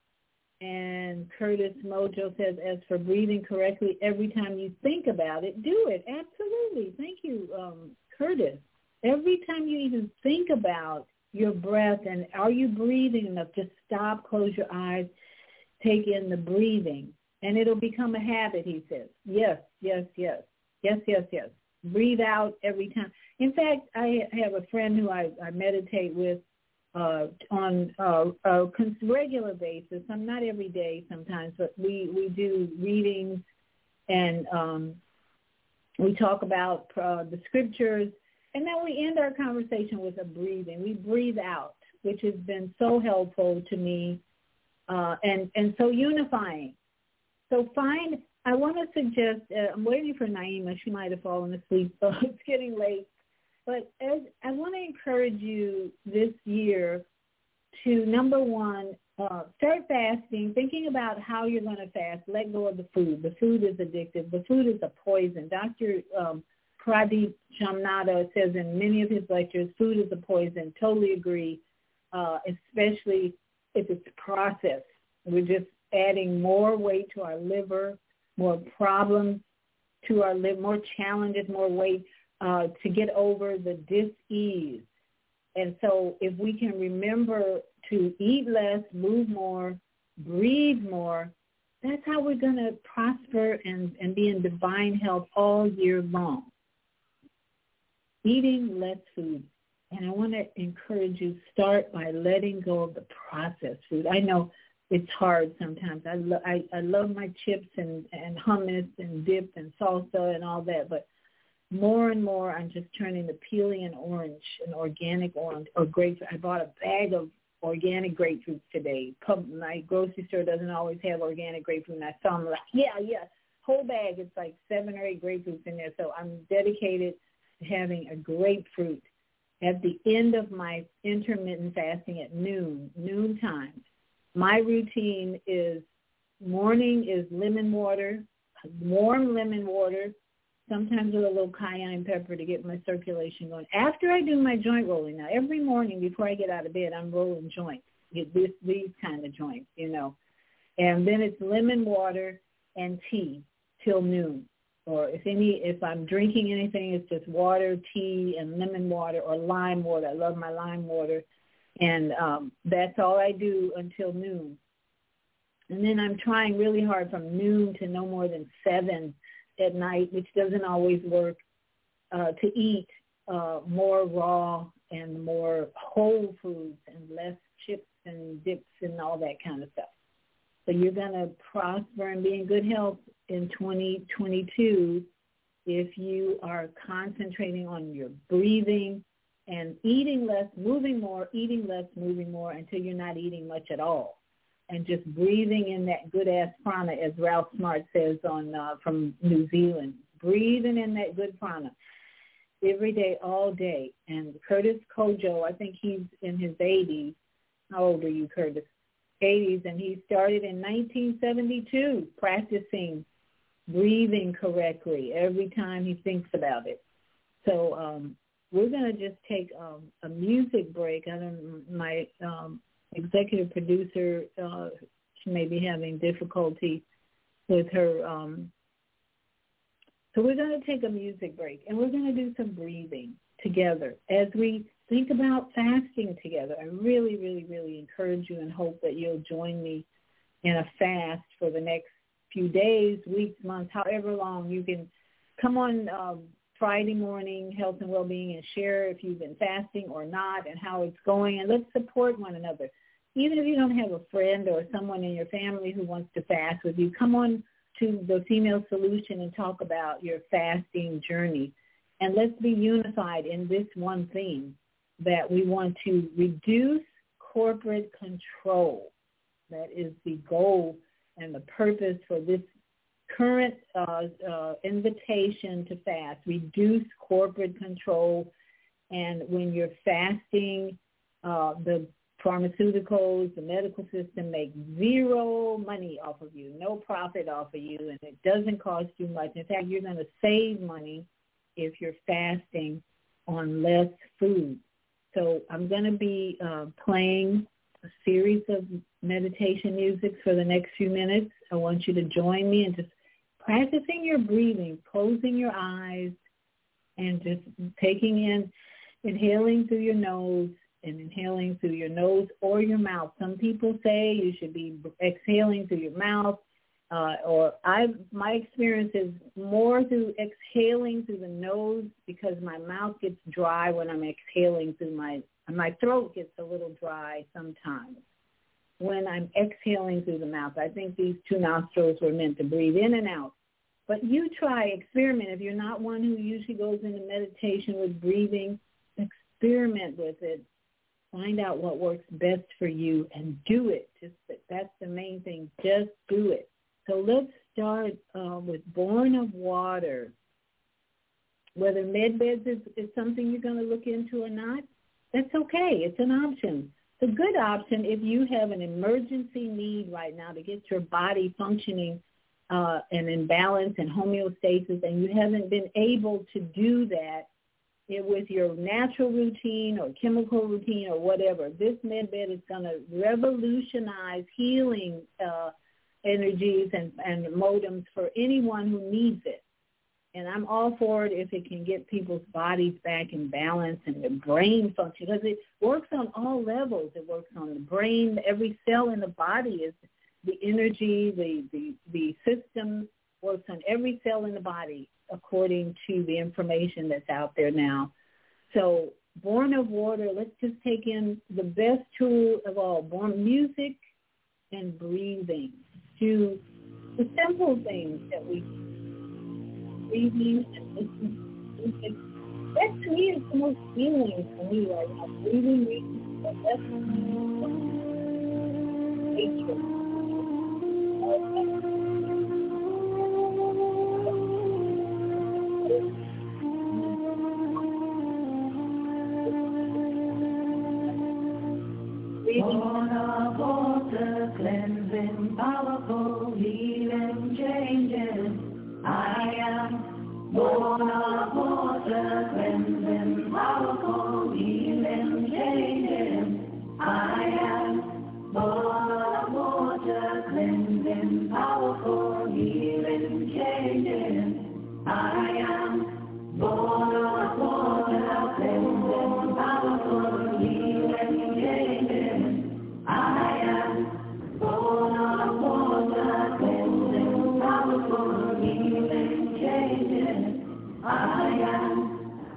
And Curtis Mojo says, as for breathing correctly, every time you think about it, do it. Absolutely. Thank you, um, Curtis. Every time you even think about your breath and are you breathing enough, just stop, close your eyes, take in the breathing, and it'll become a habit, he says. Yes, yes, yes, yes, yes, yes. Breathe out every time. In fact, I have a friend who I, I meditate with uh, on uh, a regular basis. I'm not every day sometimes, but we, we do readings and um, we talk about uh, the scriptures. And then we end our conversation with a breathing. We breathe out, which has been so helpful to me uh, and, and so unifying. So find, I want to suggest, uh, I'm waiting for Naima. She might have fallen asleep, so it's getting late. But as, I want to encourage you this year to, number one, uh, start fasting, thinking about how you're going to fast. Let go of the food. The food is addictive. The food is a poison. Doctor Um, Pradeep Shamnada says in many of his lectures, food is a poison. Totally agree, uh, especially if it's processed. We're just adding more weight to our liver, more problems to our liver, more challenges, more weight uh, to get over the dis-ease. And so if we can remember to eat less, move more, breathe more, that's how we're going to prosper and, and be in divine health all year long. Eating less food. And I want to encourage you, start by letting go of the processed food. I know it's hard sometimes. I, lo- I, I love my chips and, and hummus and dip and salsa and all that, but more and more I'm just turning to peeling an orange, an organic orange or grapefruit. I bought a bag of organic grapefruit today. Pub, my grocery store doesn't always have organic grapefruit, and I saw them like, yeah, yeah, whole bag. It's like seven or eight grapefruits in there. So I'm dedicated having a grapefruit at the end of my intermittent fasting at noon, noon time. My routine is morning is lemon water, warm lemon water, sometimes with a little cayenne pepper to get my circulation going. After I do my joint rolling, now every morning before I get out of bed, I'm rolling joints, this, these kind of joints, you know. And then it's lemon water and tea till noon. Or if any, if I'm drinking anything, it's just water, tea, and lemon water or lime water. I love my lime water. And um, that's all I do until noon. And then I'm trying really hard from noon to no more than seven at night, which doesn't always work, uh, to eat uh, more raw and more whole foods and less chips and dips and all that kind of stuff. So you're going to prosper and be in good health in twenty twenty-two if you are concentrating on your breathing and eating less, moving more, eating less, moving more until you're not eating much at all. And just breathing in that good-ass prana, as Ralph Smart says on uh, from New Zealand, breathing in that good prana every day, all day. And Curtis Kojo, I think he's in his eighties. How old are you, Curtis? eighties, and he started in nineteen seventy-two practicing breathing correctly every time he thinks about it. So um, we're going to just take um, a music break. I don't. My um, executive producer, uh, she may be having difficulty with her. Um, so we're going to take a music break, and we're going to do some breathing together as we think about fasting together. I really, really, really encourage you and hope that you'll join me in a fast for the next few days, weeks, months, however long. You can come on um, Friday morning, Health and Wellbeing, and share if you've been fasting or not and how it's going, and let's support one another. Even if you don't have a friend or someone in your family who wants to fast with you, come on to the Female Solution and talk about your fasting journey. And let's be unified in this one thing, that we want to reduce corporate control. That is the goal and the purpose for this current uh, uh, invitation to fast. Reduce corporate control. And when you're fasting, uh, the pharmaceuticals, the medical system make zero money off of you, no profit off of you, and it doesn't cost you much. In fact, you're going to save money if you're fasting on less food. So I'm going to be uh, playing a series of meditation music for the next few minutes. I want you to join me in just practicing your breathing, closing your eyes, and just taking in, inhaling through your nose and inhaling through your nose or your mouth. Some people say you should be exhaling through your mouth, uh, or I. My experience is more through exhaling through the nose, because my mouth gets dry when I'm exhaling through my, my throat gets a little dry sometimes when I'm exhaling through the mouth. I think these two nostrils were meant to breathe in and out. But you try, experiment. If you're not one who usually goes into meditation with breathing, experiment with it. Find out what works best for you and do it. Just that's the main thing. Just do it. So let's start uh, with Born of Water. Whether MedBeds is, is something you're going to look into or not, that's okay. It's an option. It's a good option if you have an emergency need right now to get your body functioning uh, and in balance and homeostasis, and you haven't been able to do that it, with your natural routine or chemical routine or whatever. This MedBed is going to revolutionize healing uh, energies and, and modems for anyone who needs it. And I'm all for it if it can get people's bodies back in balance and their brain function, because it works on all levels. It works on the brain. Every cell in the body is the energy, the, the, the system works on every cell in the body according to the information that's out there now. So Born of Water, let's just take in the best tool of all, born music and breathing. Do the simple things that we breathing and listening to music. That to me is the most healing for me right now. Breathing music, but that's nature. Born of water, cleansing, powerful, healing, changing. I am born of water, cleansing, powerful, healing, changing. I am born of water, cleansing, powerful, healing, changing. I am born of water, cleansing, powerful, healing, changing. I am born of water, cleansing, powerful, healing, changing. I am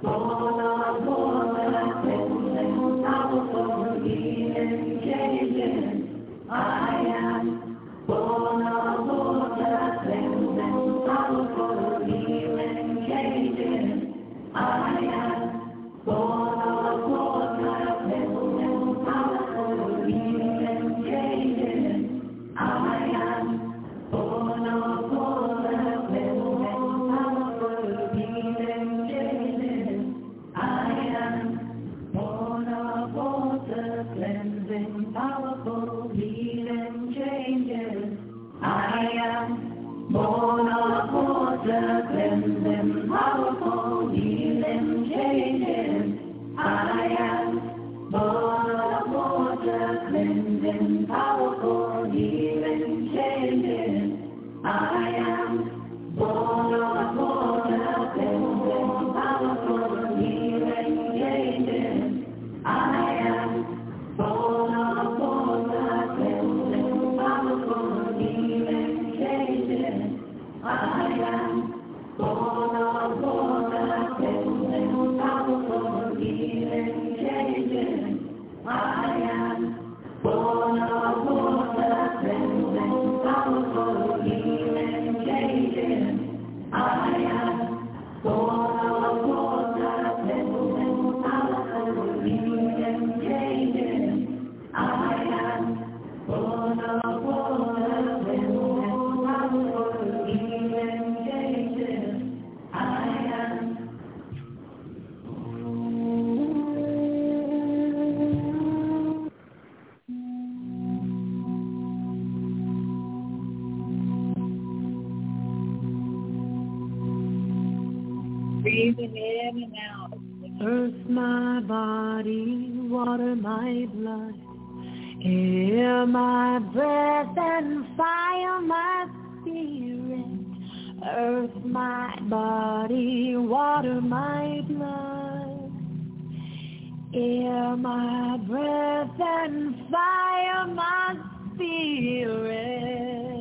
breathing in and out. Earth, my body, water, my blood, air, my breath, and fire, my spirit. Earth, my body, water, my blood, air, my breath, and fire, my spirit.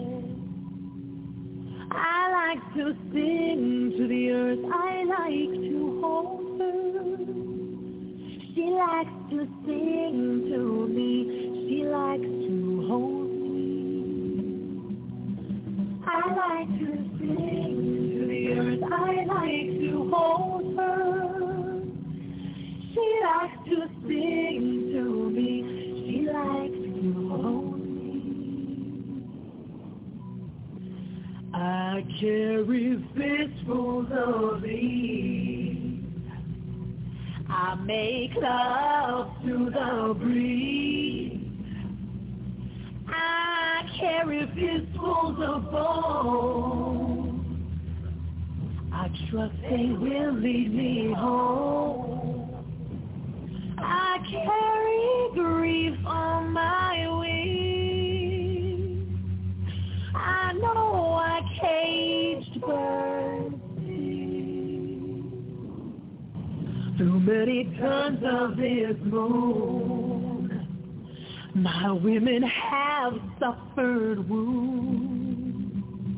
I like to sing to the earth, I like to hold her. She likes to sing to me, she likes to hold me. I like to sing to the earth, I like to hold her. She likes to sing to me, she likes to hold me. I carry fistfuls of leaves. I make love to the breeze. I carry fistfuls of bones. I trust they will lead me home. I carry grief on my wings. I know I caged birds through many tons of this moon. My women have suffered wounds,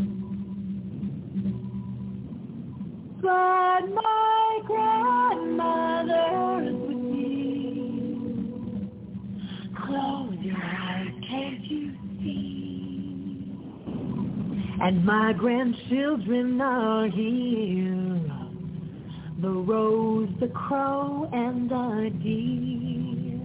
but my grandmother's with me. Close your eyes, can't you see? And my grandchildren are here, the rose, the crow, and the deer.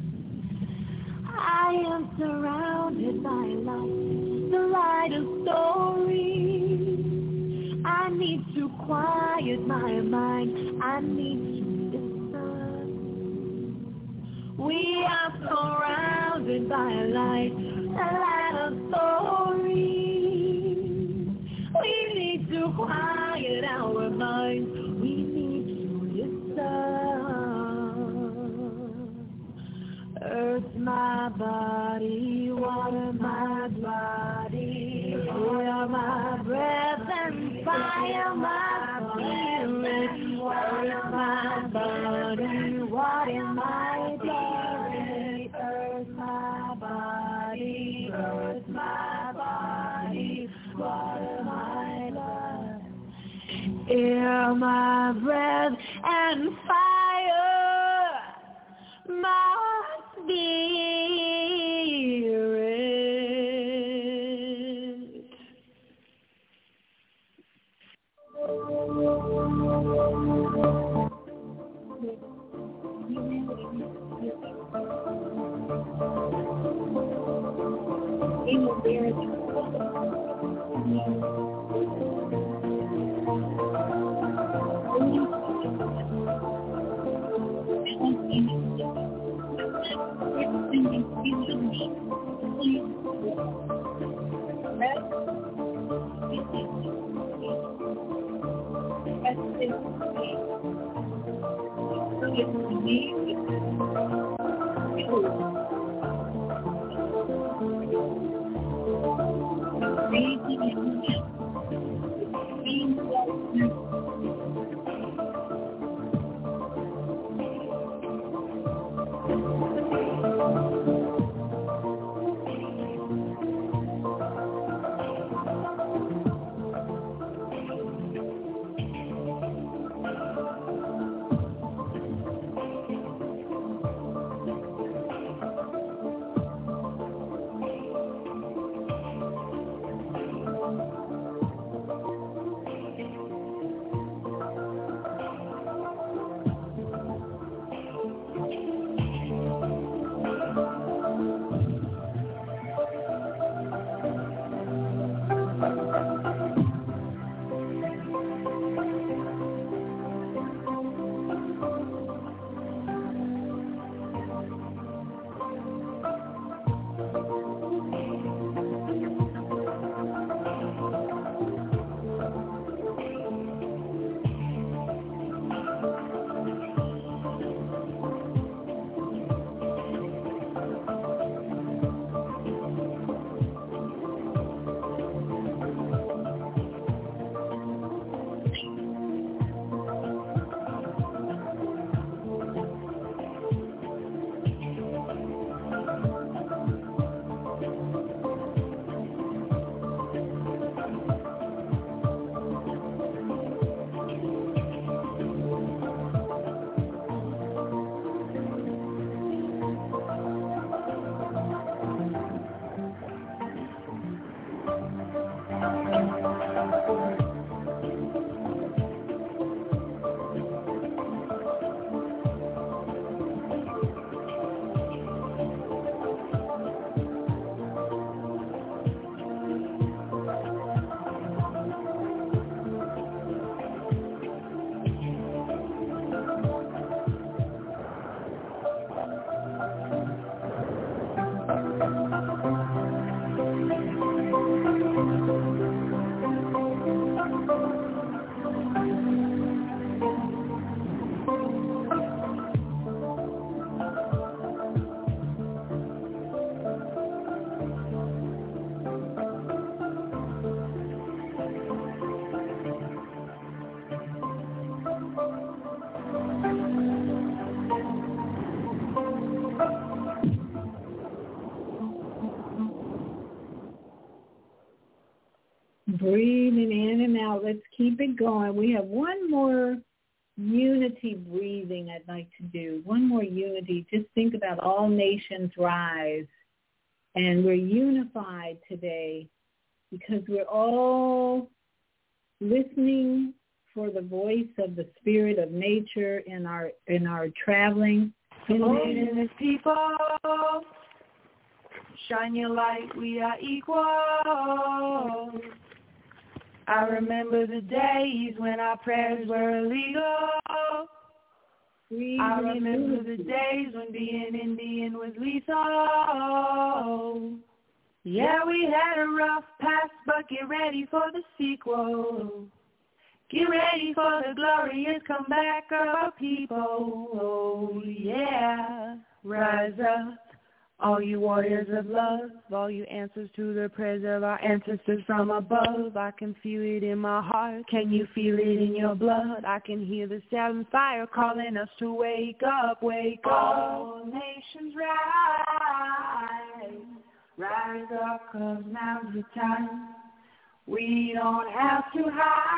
I am surrounded by light, the light of stories. I need to quiet my mind, I need to listen. We are surrounded by light, the light of stories. We need to quiet our minds. We need to listen. Earth, my body, water, my body, air, my breath, and fire, my spirit. Earth, my body, water, my blood. Earth, my body, earth, my body, water, my blood, air, my breath, and fire, my spirit. breathing in and out. Let's keep it going. We have one more unity breathing I'd like to do. One more unity. Just think about all nations rise. And we're unified today because we're all listening for the voice of the spirit of nature in our in our traveling. Indigenous people, shine your light, we are equal. I remember the days when our prayers were illegal. I remember the days when being Indian was lethal. Yeah, we had a rough past, but get ready for the sequel. Get ready for the glorious comeback of our people. Oh, yeah. Rise up, all you warriors of love, all you answers to the prayers of our ancestors from above. I can feel it in my heart. Can you feel it in your blood? I can hear the seven fire calling us to wake up, wake up. All nations rise, rise up, 'cause now's the time. We don't have to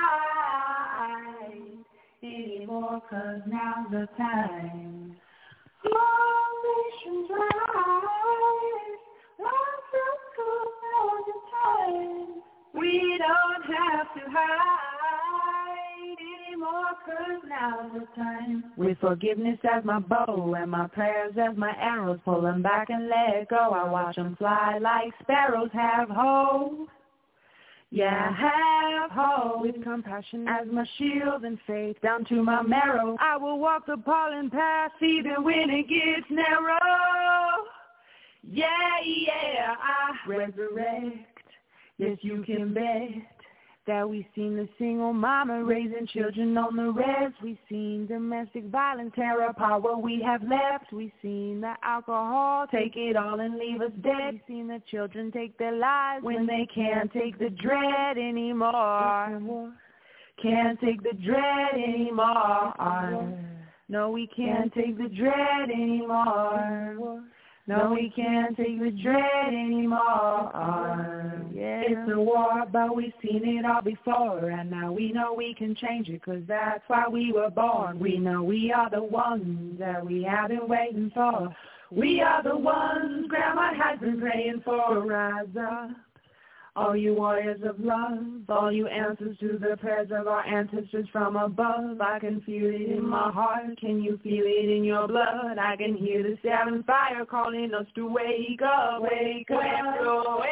hide anymore, 'cause now's the time. All nations rise, rise up, 'cause now's the time. We don't have to hide anymore, 'cause now's the time. With forgiveness as my bow and my prayers as my arrows, pull them back and let go. I watch them fly like sparrows. Have hope. Yeah, have hope. With compassion as my shield and faith down to my marrow, I will walk the pollen path even when it gets narrow. Yeah, yeah, I resurrect. Yes, you can bet that we seen the single mama raising children on the rest. We seen domestic violence, terror, power we have left. We seen the alcohol take it all and leave us dead. We seen the children take their lives when they can't take the dread anymore. Can't take the dread anymore. No, we can't take the dread anymore. No, we can't take the dread anymore. Yeah. It's a war, but we've seen it all before. And now we know we can change it, 'cause that's why we were born. We know we are the ones that we have been waiting for. We are the ones Grandma has been praying for. Rise up, all you warriors of love, all you answers to the prayers of our ancestors from above. I can feel it in my heart. Can you feel it in your blood? I can hear the seven fire calling us to wake up, wake up. Pueblo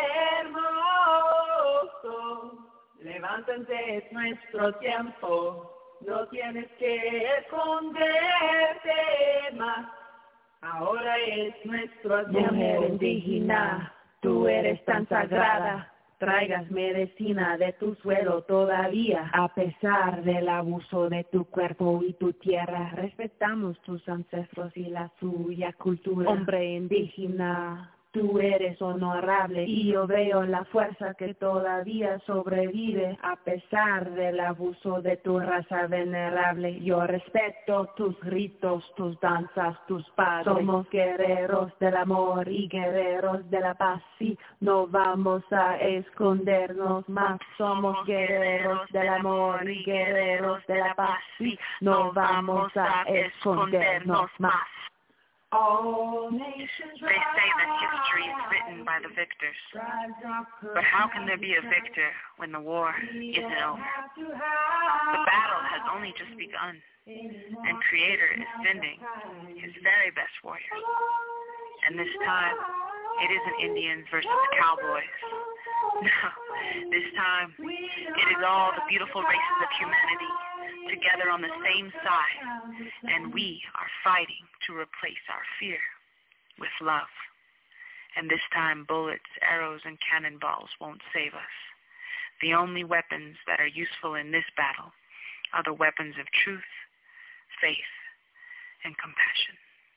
hermoso, levántense, es nuestro tiempo. No tienes que esconderte más. Ahora es nuestro tiempo. Mujer indígena, tú eres tan sagrada. Traigas medicina de tu suelo todavía. A pesar del abuso de tu cuerpo y tu tierra, respetamos tus ancestros y la suya cultura. Hombre indígena, tú eres honorable y yo veo la fuerza que todavía sobrevive. A pesar del abuso de tu raza venerable, yo respeto tus ritos, tus danzas, tus padres. Somos guerreros del amor y guerreros de la paz. Sí, no vamos a escondernos más. Somos guerreros del amor y guerreros de la paz. Sí, no vamos a escondernos más. All nations They say that history is written by the victors. But how can there be a victor when the war isn't over? The battle has only just begun, and Creator is sending his very best warriors. And this time, it isn't Indians versus cowboys. No, this time, it is all the beautiful races of humanity together on the same side, and we are fighting to replace our fear with love. And this time, bullets, arrows, and cannonballs won't save us. The only weapons that are useful in this battle are the weapons of truth, faith, and compassion.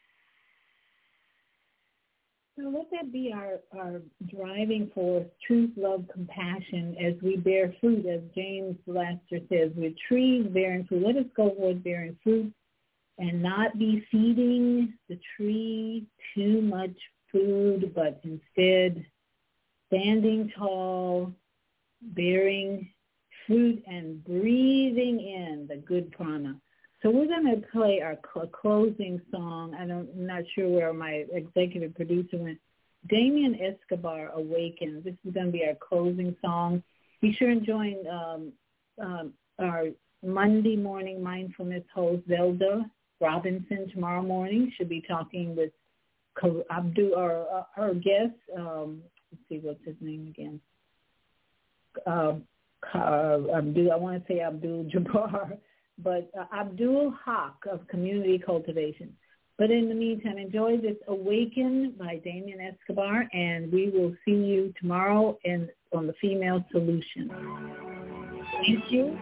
So let that be our, our driving force, truth, love, compassion, as we bear fruit, as James Laster says, we're trees bearing fruit. Let us go forward bearing fruit and not be feeding the tree too much food, but instead standing tall, bearing fruit and breathing in the good prana. So we're going to play our cl- closing song. I don't, I'm not sure where my executive producer went. Damien Escobar, Awaken. This is going to be our closing song. Be sure and join um, um, our Monday morning mindfulness host, Zelda Robinson, tomorrow morning. She'll be talking with Abdul, or uh, her guest. Um, let's see, what's his name again? Uh, uh, Abdul, I want to say Abdul Jabbar, but uh, Abdul Haq of Community Cultivation. But in the meantime, enjoy this Awaken by Damien Escobar, and we will see you tomorrow in, on the Female Solution. Thank you.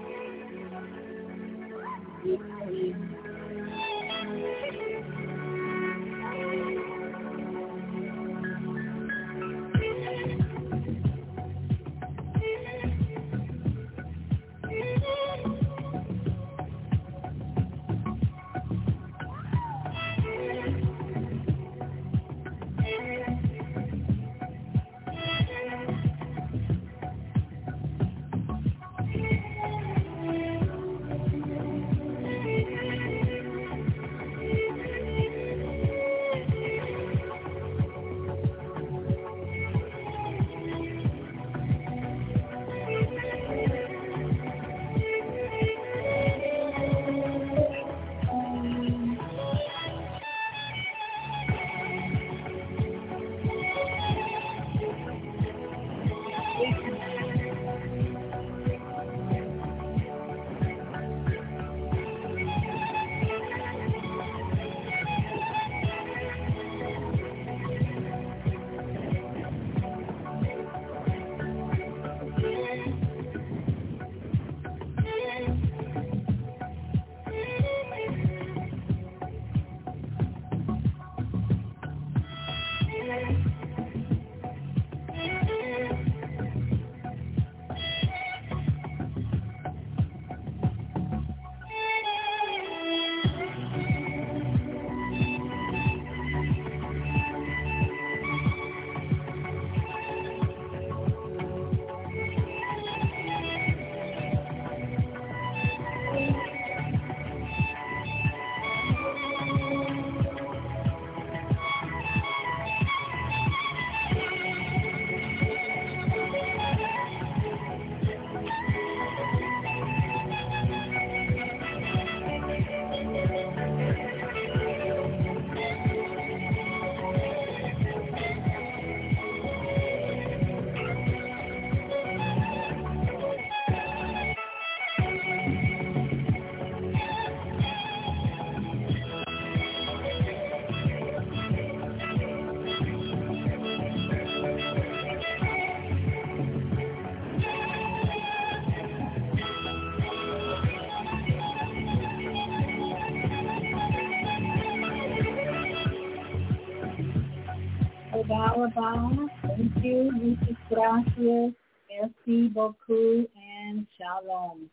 Thank you. Muchas gracias. Merci beaucoup and shalom.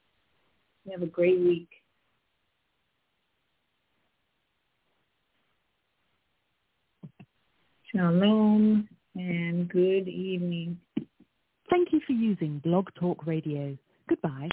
Have a great week. Shalom and good evening. Thank you for using Blog Talk Radio. Goodbye.